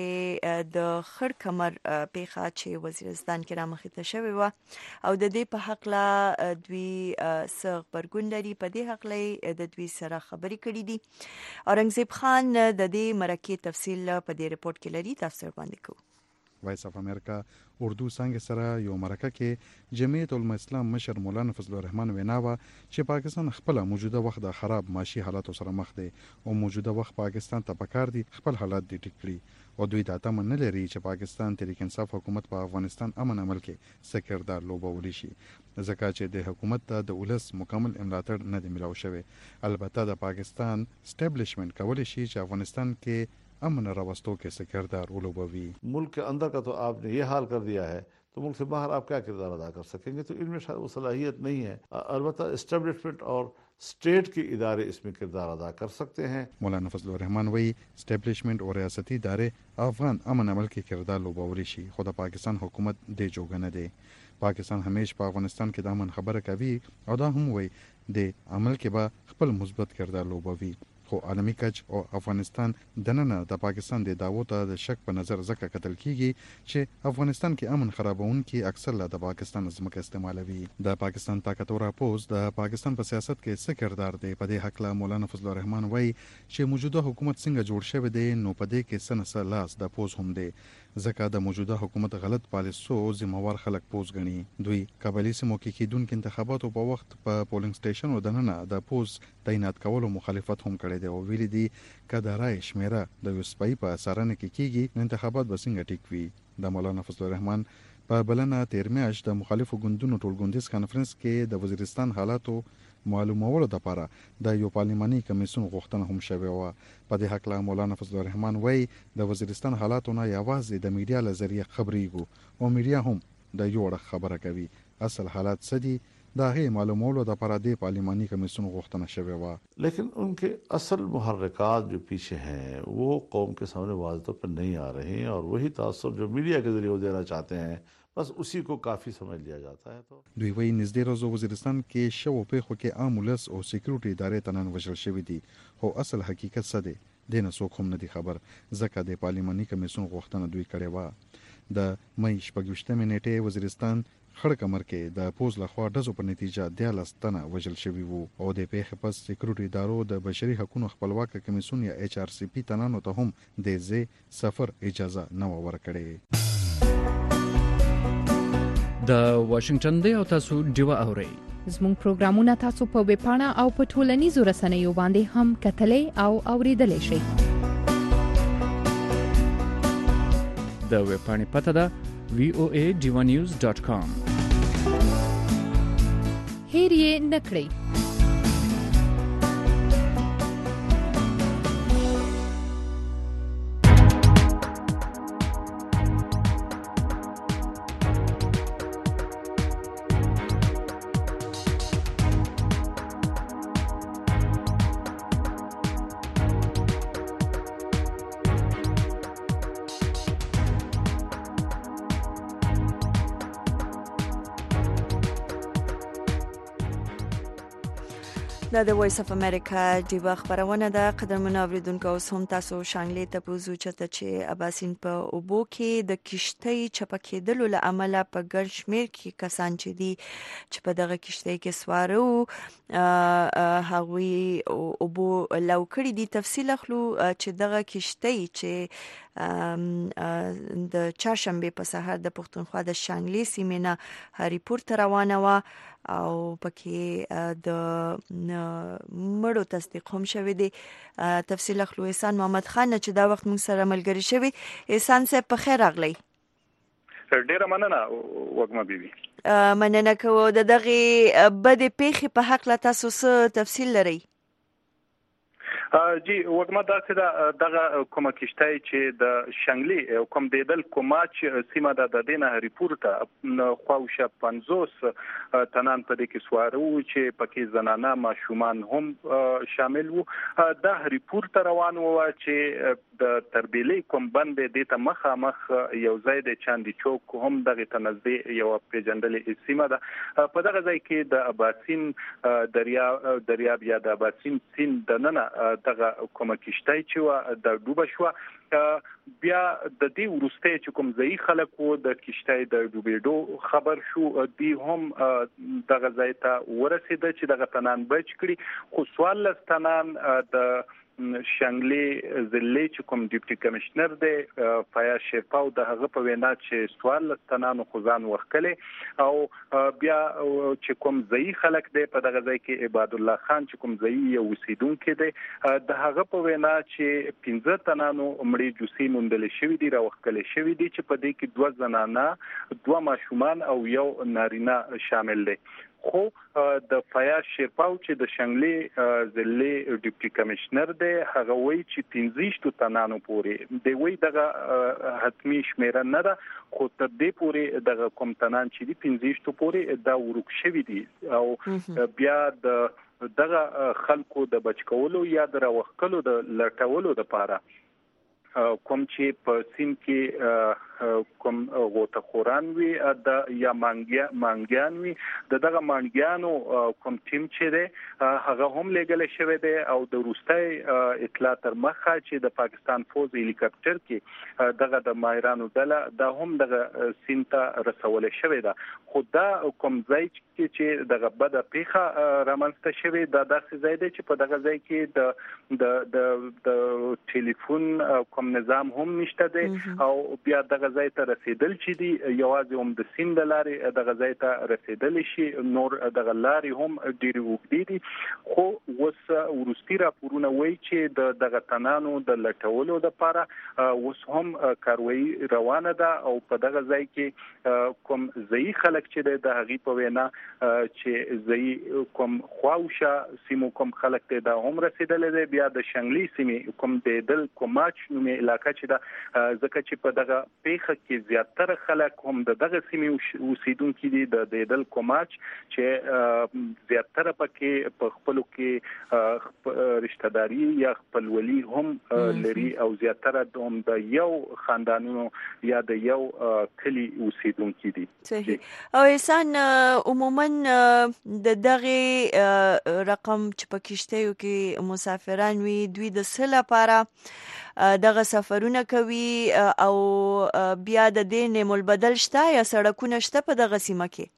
چې د خړ کمر پیښه چې وزیرستان کې رامخته شوی و او د دې په حق لا دوی سغ برګون لري په دې حق لا د دوی سره خبرې کړې دي اورنګزیب خان د دې مرکه تفصیل په دې رپورت کې لري تاسو باندې کو وایس اف امریکا اردو څنګه سره یو مرکه کې جمعیت علماء اسلام مشر مولانا فضل الرحمن ویناوه چې پاکستان خپل موجوده وخت د خراب معاشي حالاتو سره مخ دی او موجوده وخت پاکستان ته پکار دي خپل حالات دي ټیک کړي او دوی دا تمه نه لري چې پاکستان تحریک انصاف حکومت په افغانستان امن عمل کې سکردار لوبولی شي ځکه چې د حکومت ته د ولس مکمل املاتړ نه دی ملاو شوی البته د پاکستان اسټابلیشمنت کولی شي چې افغانستان کې امن रावस्तों के सरदार उलूबवी मुल्क के अंदर का तो आपने ये हाल कर दिया है तो मुल्क से बाहर आप क्या किरदार अदा कर सकेंगे तो इनमें शायद वो सलाहियत नहीं है अलबत्ता एस्टेब्लिशमेंट और स्टेट के इदारे इसमें किरदार अदा कर सकते हैं मौलाना फजल रहमान वही एस्टेब्लिशमेंट और रियासती इदारे अफगान अमन अमल के किरदार लुबावली शी खुदा पाकिस्तान हुकूमत दे जोगा न दे पाकिस्तान हमेशा په افغانستان کې د امن خبره کوي او دا هم وایي د عمل کې به خپل مثبت کردار لوبوي خو عالمی کچ او افغانستان دننه د پاکستان د دعوو ته د شک په نظر ځکه کتل کیږي چې افغانستان کې امن خرابون کې اکثر له د پاکستان ځمکه استعمالوي د پاکستان طاقتور اپوز د پاکستان په سیاست کې څه کردار دی په دې حق له مولانا فضل الرحمن وایي چې موجوده حکومت څنګه جوړ شوی دی نو په دې کې سنسه لاس د اپوز هم دی ځکه د موجوده حکومت غلط پالیسو ذمہوار خلک پوز غني دوی قبلي سمو کې کیدونکو انتخاباتو په وخت په پولینګ سټیشن ودننه د پوز تعینات کولو مخالفت هم کړی دی او ویلي دي کله راي شمیره د یوسپای په سرانه کې کیږي انتخابات به څنګه ټیک وي د مولانا فضل الرحمن په بلنه 13 میاشت د مخالفو ګوندونو ټولګوندیز کانفرنس کې د وزیرستان حالاتو معلومولو لپاره د یو پارلماني کمیسیون غوښتنه هم شوې و په دې حق له مولانا فضل الرحمن وایي د وزیرستان حالاتو نه یوازې د میډیا له ذریعہ خبرېږو او میډیا هم د یو اړخ خبره کوي اصل حالات څه دي دا هي معلومولو لپاره د پارلماني کمیسیون غوښتنه شوې و लेकिन उनके असल मुहर्रिकात जो पीछे हैं वो कौम के सामने वाज़ तौर पर नहीं आ रहे हैं और वही तासुर जो मीडिया के जरिए वो देना चाहते हैं बस उसी को काफी समझ लिया जाता है तो دوی وایي نږدې ورځو وزیرستان کې شو پیښو کې عام ولس او سکیورټي ادارې تنن وشل شوې دي خو اصل حقیقت څه دی د نه څوک هم نه دی خبر ځکه د پارلماني کمیسیون غوښتنه دوی کړې و د مې 28 نیټه وزیرستان خړ کمر کې د پوز لخوا ډزو په نتیجه د لاستنه وجل شوی وو او د پیښې پس سکیورټي ادارو د بشري حقوقو خپلواک کمیسیون یا HRCP تنانو ته هم د زی سفر اجازه نه ورکړي د واشنگټن دی او تاسو ډیوا اورئ زموږ پروګرامونه تاسو په ویب پاڼه او په ټولنیزو رسنیو باندې هم کتلې او اوریدلې شئ د ویب پاڼې پته ده voa.divanews.com هیر یې نکړئ د وایس اف امریکا د خبرونه د قدرمن اوریدونکو اوس هم تاسو شانګلې ته پوزو چې اباسین په اوبو کې د کشتۍ چپکېدلو له امله په ګڼ شمېر کې کسان چې دي چې په دغه کشتۍ کې سواره هغوی اوبو لو کړي دي تفصیل اخلو چې دغه کشتۍ چې د چهارشنبه په سحر د پښتونخوا د شانګلې سیمې نه هریپور ته روانه و او پکې د مړو تصدیق هم شوی دی تفصیل اخلو احسان محمد خان چې دا وخت موږ سره ملګری شوی احسان صاحب په خیر راغلی ډیره مننه وګما بیبي مننه کوو د دغه بد پیښې په حق لا تاسو څه تفصیل لرئ جی وګما داسې دغه کومه کشتۍ چې د شنګلي کوم دیدل کوماچ سیمه د دینه ریپورت خواوشه 50 تنان په دې کې سوارو چې پکې زنانه ماشومان هم شامل وو. دا ریپورت روان و چې د تربیلي کوم باندې د مخامخ یو ځای د چاندي چوک هم دغه تنزدې یو پیجندلې سیمه ده. په دغه ځای کې د اباسین دریاب یا د اباسین سیند د ننه دغه کومه کشتۍ چې د ډوبه شو. بیا د دې ورسته چې کوم ځای خلک وو د کشتۍ د ډوبېدو خبر شو دی هم دغه ځای ته ورسېده چې دغه تنان بچ کړي. خو سوال لستنان د شنګلي ضلع چې کوم ډیپټي کمشنر دی فیاض شیرپاو د هغه په وینا چې سوال لستنانو خزان وکړي او بیا چې کوم ځای خلک دی په دغه ځای کې عباد الله خان چې کوم ځای یو اوسیدونکو دی د هغه په وینا چې 15 تنانو مړي جوسي موندل شوی دی راوخکل شوی دی چې په دې کې 2 زنانه 2 ماشومان او یو نارینه شامل دي. خو د فیاض شیرپاو چې د شنګلي ضلع ډیپټي کمشنر دی هغه وایي چې 15 تنانو پورې دی وایي دغه حتمی شمیره نه ده خو تر دې پورې دغه کوم تنان چې دی 15 پورې دا ورک شوی دی او بیا د دغه خلکو د بچکولو یا د راوخکلو د لټولو لپاره کوم چې په سین کې کوم غوته خوران وي د یا مانګیان وي دغه مانګیانو کوم ټیم چې دی هغه هم لګل شوی دی او د روستای اطلاع تر مخه چې د پاکستان فوز هلیکاپټر کې دغه د ماهرانو ډله د هم دغه سین ته رسول شوی دا. خو دا کوم ځای چې دغه بده پیخه رامنځته شوی دا داسې ځای دی چې په دغه ځای کې د ټلیفون کوم نظام هم نشته دی او بیا دغه ځای ته رسیدل چې دی یوازې هم د سیند لارې دغه ځای ته رسیدل شي نور دغه لارې هم ډېری وګړي دي. خو وس ورستی راپورونه وایي چې دغه تنانو د لټولو لپاره وس هم کاروایی روانه ده او په دغه ځای کې کوم ځای خلک چې د هغې په وینا چې ځای کوم خواوشه سیمو کوم خلک ته دا هم رسیدل دي. بیا د شنګلي سیمې کوم دیدل کوماچ نومې علاقه چې دا ځکه چې په دغه پیخه کې زیاتره خلک هم دغه سیمې اوسیدونکو دي د دیدل کوماچ چې زیاتره پکې په خپلو کې رشتہ داری یا خپلولي هم لري او زیاتره هم د یو خاندانونو یا د یو کلی اوسیدونکو دي. صحیح. او انسان عموما د دغه رقم چې په کشتیو کې مسافران وي دوی د څه لپاره دغه سفرونه کوي او بیا د دې نمول بدل شته یا سړکونه شته په دغه سیمه کې؟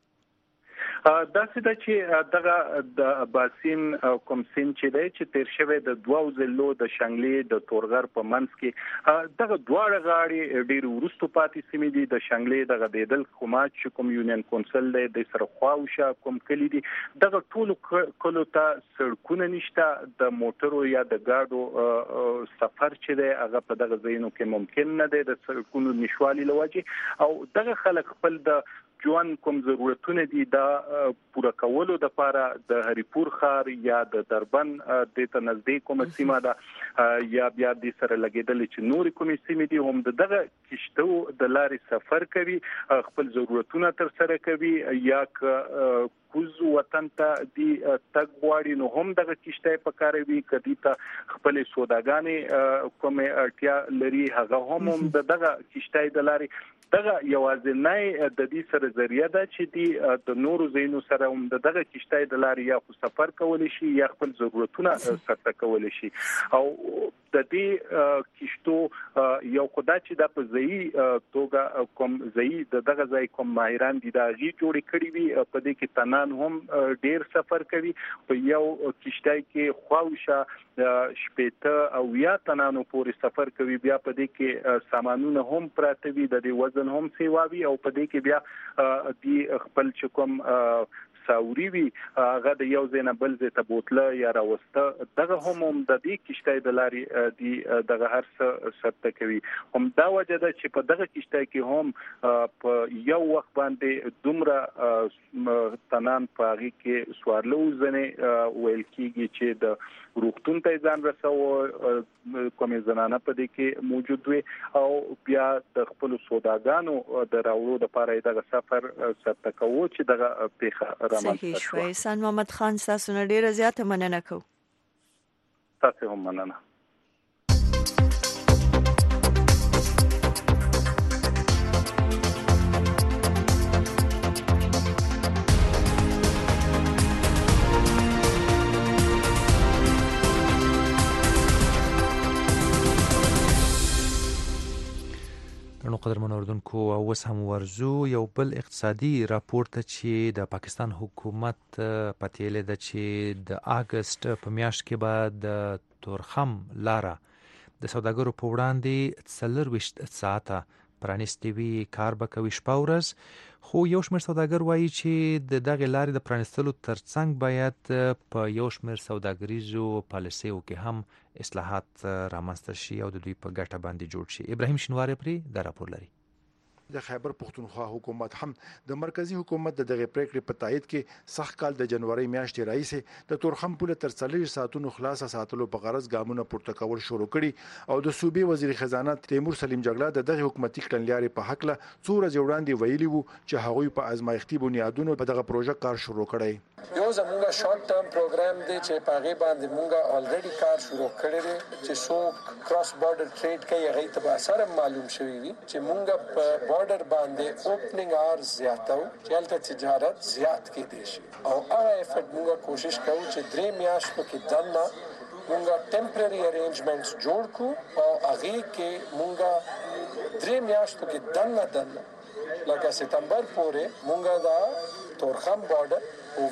داسې ده چې دغه د اباسین کوم سیند چې دی چې تیر شوی د 2 ضلعو د شنګلي د تورغر په منځ کې دغه دواړه غاړې ډېر وروستو پاتې سیمې دي. د شنګلي دغه دیدل کوماچ کوم یونین کونسل دی د سره خواوشه کوم کلی دي دغه ټولو کلو ته سړکونه نشته. د موټرو یا د ګاډو سفر چې دی هغه په دغه ځایونو کې ممکن نه دی د سړکونو نشوالي لوجه او دغه خلک خپل د ژوند کوم ضرورتونه دي دا پوره کولو د لپاره د هریپور ښار یا د دربن د ته نزدیک کوم سیمه ده یا بیا د سره لګیدل چې نور کوم سیمه دي هم دغه کشتو د لارې سفر کوي خپل ضرورتونه تر سره کوي یا کوز وطن ته دی تګ غواړي نو هم دغه کشتۍ په کار وی کدي ته خپل سوداګانې کومه اړتیا لري هغه هم دغه کشتۍ د لارې دغه یوازې نه د دې سره ذریعہ ده چې دی د نورو زینو سره هم دغه کشتۍ د لارې یا سفر کولی شي یا خپل ضرورتونه سره کولی شي او د دې کشتو یو خدای چې د پځي توګه کوم ځای دغه ځای کوم ماهران دي دا غي جوړ کړی وي په دې کې تنان هم ډیر سفر کوي په یو کشتۍ کې خواوشه شپېته او یا تنانو پورې سفر کوي بیا په دې کې سامانونه هم پراته وي د دې وزن هم سیواوي او په دې کې بیا دی خپل چکم مساوري وي هغه د یو ځای نه بل ځای ته بوتله یا راوسته دغه هم د دې کشته د لارې دی دغه هر څه ثبت کوي هم دا وجه ده چې په دغه کشته کې هم په یو وخت باندې دومره تنان پاغي کې سوارلو ځنه ویل کیږي چې د روغتون ته ځان رسو کومې زنانه په دې کې موجود وي او بیا د خپل سوداګانو د راوړو د لپاره دغه سفر ثبت کوو چې دغه پیښه رامنځته شوه. احسان محمد خان تاسو نه ډیره زیاته مننه کوم. تاسو هم مننه. نو قدرمن اوردونکو اوس هم ورزو یو بل اقتصادي راپور ته چې د پاکستان حکومت پتیلې د چې د اگست په میاشت کې به د تورخم لاره د سوداګرو په وړاندې 24 ساعته پرانیستي وي کار به کوي شپه ورځ خو یو شمېر سوداګر وایي چې د دغه لارې د پرانیستلو ترڅنګ باید په یو شمېر سوداګریزو پالیسیو کې هم اصلاحات رامنځته شي او د دوی په ګټه باندې جوړ شي. ابراهیم شینواری پرې دا راپور لري. د خیبر پختونخوا حکومت هم د مرکزی حکومت د دغه پریکړې په تایید کې سخت کال د جنوري میاشتې راځي د تورخم پوله تر 40 ساعتونو خلاصه ساتلو په غرض ګامونه پورته کول شروع کړي او د صوبې وزیر خزانه تیمور سلیم جګړه د دغه حکومتي کړنلارې په حق له څو ورځې وړاندې ویلي وو چې هغوی په ازمایښتي بنیادونو په دغه پروژه کار شروع کړی. یو زموږه شارټ ټرم پروګرام دی چې پاغه باندې مونږه الریډي کار شروع کړی دی چې څو کراس بارډر ټریډ کوي هغه ته به اثر معلوم شوی وي چې مونږه په بارډر باندې اوپننګ آورز زیاتو چې هلته تجارت زیات کې دي شي او هغه افټ مونږه کوشش کوو چې درې میاشتو کې دنه مونږه ټمپرری ارینجمنټس جوړ کو او هغه کې مونږه درې میاشتو کې دنه لکه سپتمبر پورې مونږه دا تورخم بارډر او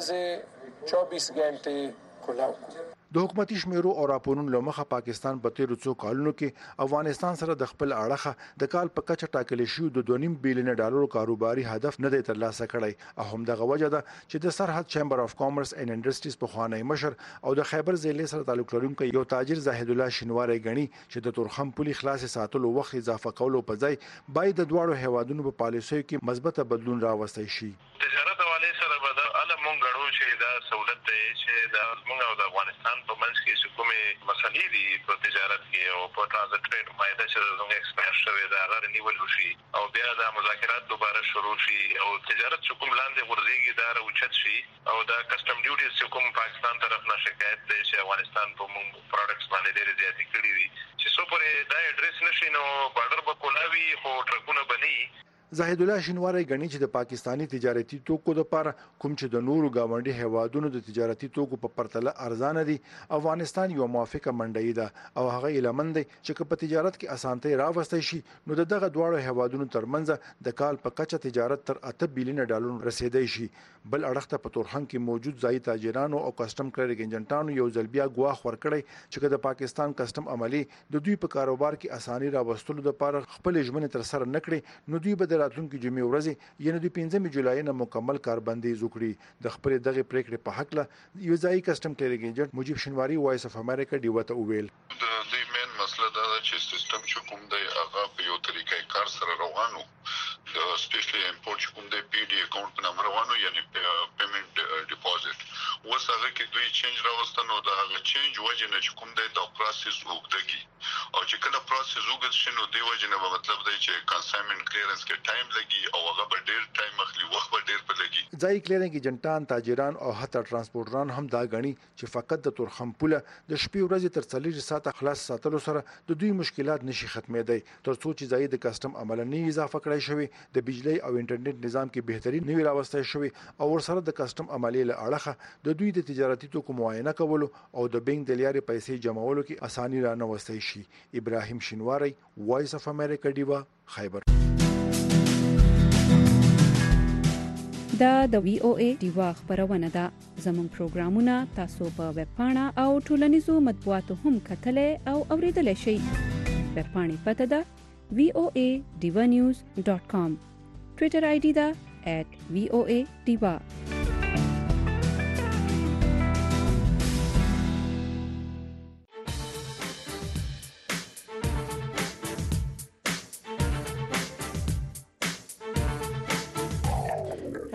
ورځې 24 غنټه کولاو کو. د حکومتي شمیرو او راپورونو لمخه پاکستان په تیرو څو کالونو کې افغانستان سره د خپل اړخه د کال په کچه ټاکلې شو د 2.5 بلین ډالر کاروباري هدف نه دی ترلاسه کړی او هم دغه وجه ده چې د سرحد چیمبر اف کامرس اینڈ انډستریز په خوانی مشر او د خیبر ضلع سره تعلق لرونکي یو تاجر زاهد الله شینواری غني چې د تورخم پولي خلاص ساتلو وخت اضافه کولو په ځای باید د دواړو هیوادونو په پالیسیو کې مثبت بدلون راوستي شي. تجارت حواله سره به د علمون غړو چې دا سہولت دی چې د موږ او د افغانستان په منځ کې کومې مسلې دي په تجارت کې او په ترانزیت ټریډ مایده چې زموږ ایکسپایر شوی دا غیر نیول شي او بیا د مذاکرات دوباره شروع شي او تجارت چې کوم لاندې ورزيږي دا راوچت شي او دا کسٹم ډیوټیز چې کوم پاکستان طرف نه شکایت دی چې افغانستان په موږ پروډکټس باندې ډېر زیات کړي دي چې څو پرې دا اډریس نشي نو بارډر په کولاوي خو ټرکونه بني. زاهد الله شینواری غني چې د پاکستانی تجارتي توکو لپاره کوم چې د نورو گاونډي هیوادونو د تجارتي توکو په پرتله ارزانه دي افغانستان یو موافقه منډي ده او هغه علمند دي چې په تجارت کې اسانتي راوستي شي نو دغه دواړو هیوادونو ترمنځ د کال په کچه تجارت تر 8 بلین ډالر رسیدای شي. بل اړخ ته په تورخم کې موجود ځای تاجرانو او کسٹم کلیرنګ ایجنټانو یو ځل بیا ګواښ ورکړی چې د پاکستان کسٹم عملی د دوی په کاروبار کې اساني راوستلو لپاره خپل ژمنه تر سره نکړي نو دوی به راتلونکي جمعې ورځې یعنی د 15 جولای نه مکمل کاربندي وکړي. د خپل دغه پریکړې په حق له یو ځای کسٹم کلیرنګ ایجنټ مجيب شینواری وایس اف امریکا دیوته ویل د دې مین مسله دا چې سیستم چې کوم دی هغه په یو طریقې کار سره روانو د سپیشلی امپورټ کوم دی پی ډی اکاونټ نمبر وانو یعنی پیمنٹ ډیپوزټ وسره کې دوی چینج راوستنو دا هغه چینج وجه نه کوم دی د پروسس وګدګي او چې کله پروسس وګد شنو دی وجه نه مطلب دی چې کنساینمنت کلیرنس کې ټایم لګي او هغه به ډیر ټایم اخلي وخت به ډیر په لګي. ځای کلیرنګ ایجنټان تاجران او حتی ترانسپورټران هم دا غني چې فقط د تورخم پوله د شپې ورځې تر 40 ساعته خلاص ساتلو سره د دوی مشکلات نشي ختمېدای تر څو چې ځای د کسٹم عملنی اضافه کړی شوی د بجلی او انټرنیټ نظام کې بهتري نوي راوستای شوی او ورسره د کسٹم عملی له اړخه د دوی د تجارتي توکو معاینه کولو او د بانک د لارې پیسې جمعولو کې اساني را نوستای شي. ابراهیم شینواری وایس اف امریکا دیوا خیبر. دا د وی او ای دیوا خبرونه ده. زموږ پروګرامونه تاسو په ویب پاڼه او ټولنیزو مطبوعاتو هم کتلای او اوریدلای شئ. ویب پاڼې پته ده voadivanews.com. ټویټر آی ډی ده @voadiva.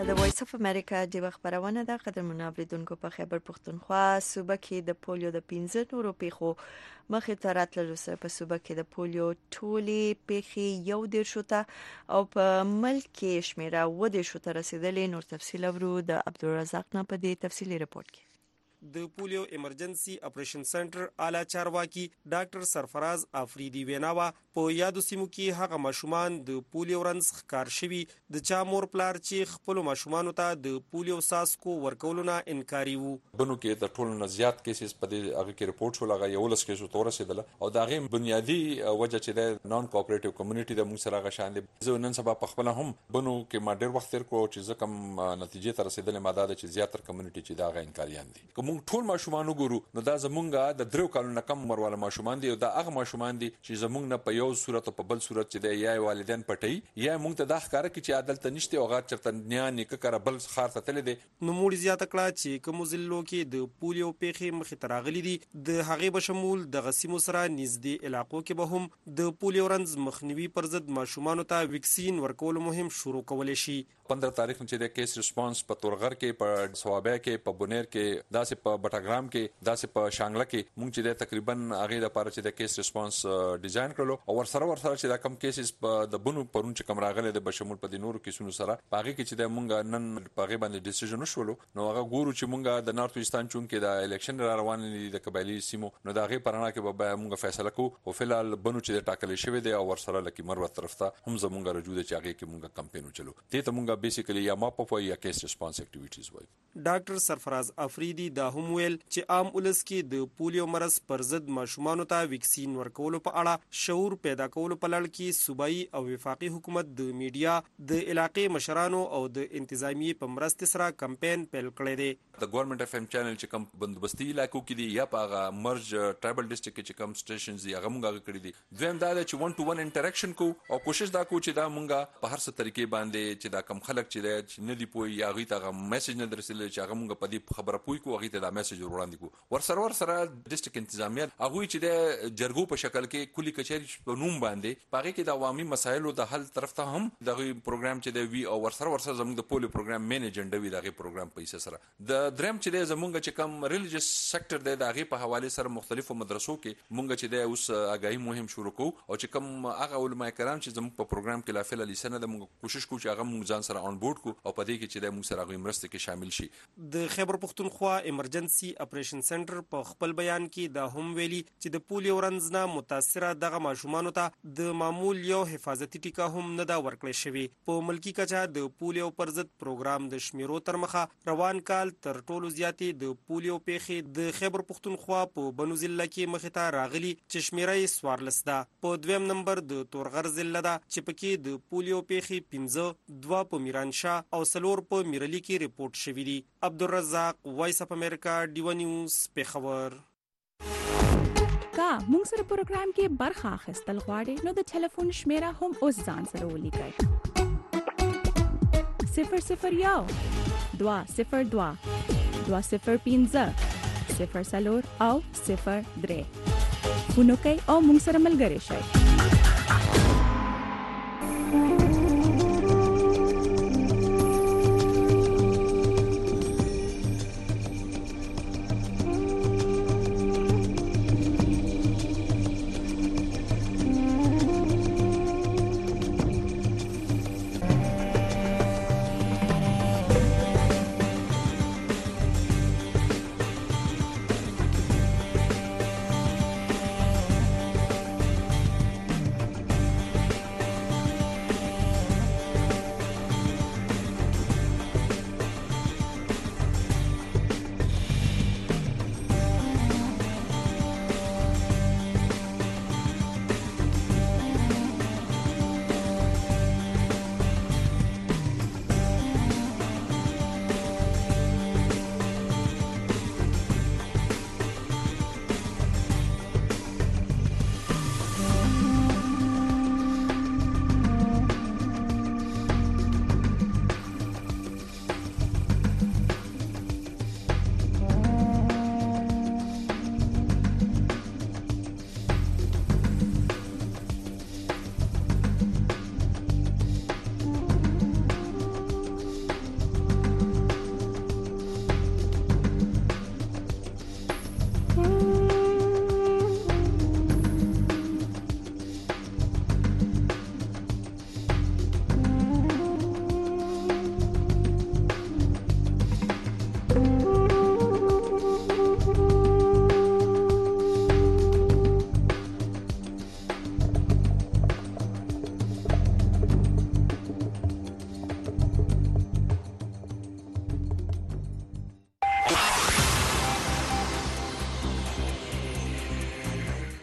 دا د وایس اف امریکا د خبرونه ده. قدرمن اوریدونکو په خیبر پختونخوا صوبه کې د پولیو د 15 نورو پیښو مخې ته راتللو سره په صوبه کې د پولیو ټولې پیښې یو ډیر شوته او په ملک کې شمیره و ډیر شوته رسیدلې. نور تفصیل ورو د عبدالرزاق نه په دې تفصیلی رپورت کې. د پولیو ایمرجنسي اپریشن سنټر اعلی چارواکي ډاکټر سرفراز افریدي ویناوا په یادو سیمو کې هغه ماشومان د پولیو رنځ ښکار شوي د چا مور پلار چې خپل ماشومانو ته د پولیو ساسکو ورکولو نه انکاري وو. بنو کې د ټولو نه زیات کیسز په دې هغه کې رپورټ شو، لغه 11 کیسو تور رسیدل او دا غي بنیادی وجه چې د نان کوآپریټیو کمیونټي د موږ سره غشان دي. زه نن سبا په خپل هم بنو کې ما ډیر وخت تر کو چې زه کم نتیجې ته رسیدل ماده چې زیاتره کمیونټي چې دا غي انکاریان دي. کوم ټول ماشومان وګورو نو دا زمونږه د درو کالونو کم عمر والا ماشومان دي او دا هغه ماشومان دي چې زمونږ نه په یو صورت او په بل صورت چې د یا والدین پټي یا مونږ ته دا ښکارا کې چې عدالت نشته او غاټ چرته نه نیک کړه بل خار ته تل دي. نو موږ زیاته کړه چې کوم ضلعو کې د پولیو پیښې مخې ته راغلي دي د هغه بشمول د غسیمو سره نږدې علاقو کې به هم د پولیو رنځ مخنیوي پر ضد ماشومان ته ویکسین ورکول مهم شروع کول شي. 15 تاریخ چې د کیس ریسپانس په تورغر کې په ثوابه کې په بونیر کې داسې په بټاګرام کې داسې په شانګله کې مونږ چې د تقریبا هغه د لپاره چې د کیس ریسپانس ډیزاین کړلو او ورسره چې دا کم کیسز په د بونو پرون چې کم راغله د بشمول په د نورو کیسونو سره باغې کې چې د مونږ نن په غي باندې ډیسیژن وشولو نو هغه ګورو چې مونږ د نارث ایستان چون کې د الیکشن را روان دي د قبایلی سیمو نو دا غي پرانا کې به مونږ فیصله کوو او فلال بنو چې ټاکل شوی دی او ورسره لکه مروه طرف ته هم زمونږ رجوع د چاغې کې مونږ کمپاین وچلو ته مونږ بیسیکلی یا په یا کیس ریسپانس اکټیویټیز وای. ډاکټر سرفراز افریدي دا هم ویل چې عام ولس کې د پولیو مرض پر ضد ماشومانو ته ویکسین ورکولو په اړه شعور پیدا کولو په لړ کې صوبایي او وفاقي حکومت د میډیا د علاقې مشرانو او د انتظامیې په مرسته سره کمپاین پیل کړی دی. د ګورنمنت اف ام چینل چې کوم بندوبستي علاقو کې دي یا په مرج ټرایبل ډیسټریکټ کې چې کوم سټیشنز دی هغه مونږه کړی دي. دویم دا چې 1 to 1 انټریکشن کو او کوشش دا کو چې دا مونږه په هر څه طریقې باندې چې دا کم خلک چې نه دی پوي یا غي ته میسج نه درسل چې هغه مونږ په دې خبره پوي کو غي ته دا میسج وړاندې کو ورسره ډیسټریکټ انتظامیه هغه چې د جرګو په شکل کې کلی کچهری په نوم باندې پاره کې د عوامي مسایلو د حل طرف ته هم دغه پروګرام چې دی وی او ورسره زموږ د پولیو پروګرام مینیجر دی دغه پروګرام په حصہ سره د دریم چې دی زموږ چې کم ریلیجیس سېکټر دی دغه په حواله سره مختلفو مدرسو کې مونږ چې دی اوس اگاهی مهم شروع کو او چې کم هغه علماء کرام چې زموږ په پروګرام کې لافل لیسنه د مونږ کوشش کو چې هغه مونږ ځان سره اون بورډ کو او په دې کې چې د موږ سره غوښمن مرسته کې شامل شي. د خیبر پختونخوا ایمرجنسي اپریشن سنټر په خپل بیان کې دا هم ویلي چې د پولیو رنځ نه متاثره دغه ماشومانو ته د معمول یو حفاظتي ټیکا هم نه دا ورکړل شوی. په ملکی کچه د پولیو پر ضد پروګرام د شمیرو تر مخه روان کال تر ټولو زیاتې د پولیو پیښې د خیبر پختونخوا په بنو ضلع کې مخې ته راغلي چې شمیره یې 14 ده. په دویم نمبر د تورغر ضلع ده چې پکې د پولیو پیښې 15 2 په میرانشاه او سلور په میرلی کې ریپورت شوی دی. عبدالرزاق وایس اف امریکا ډیو نیوز پیښور. کا موږ سره پروګرام کې برخه اخیستل غواړئ نو د ټلیفون شمیره هم اوس ځان سره ولیکئ 001 202 205 0 او 03 فونو کوي او موږ سره ملګري شئ.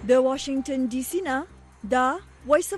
د واشنگټن ډي سي نه دا وایس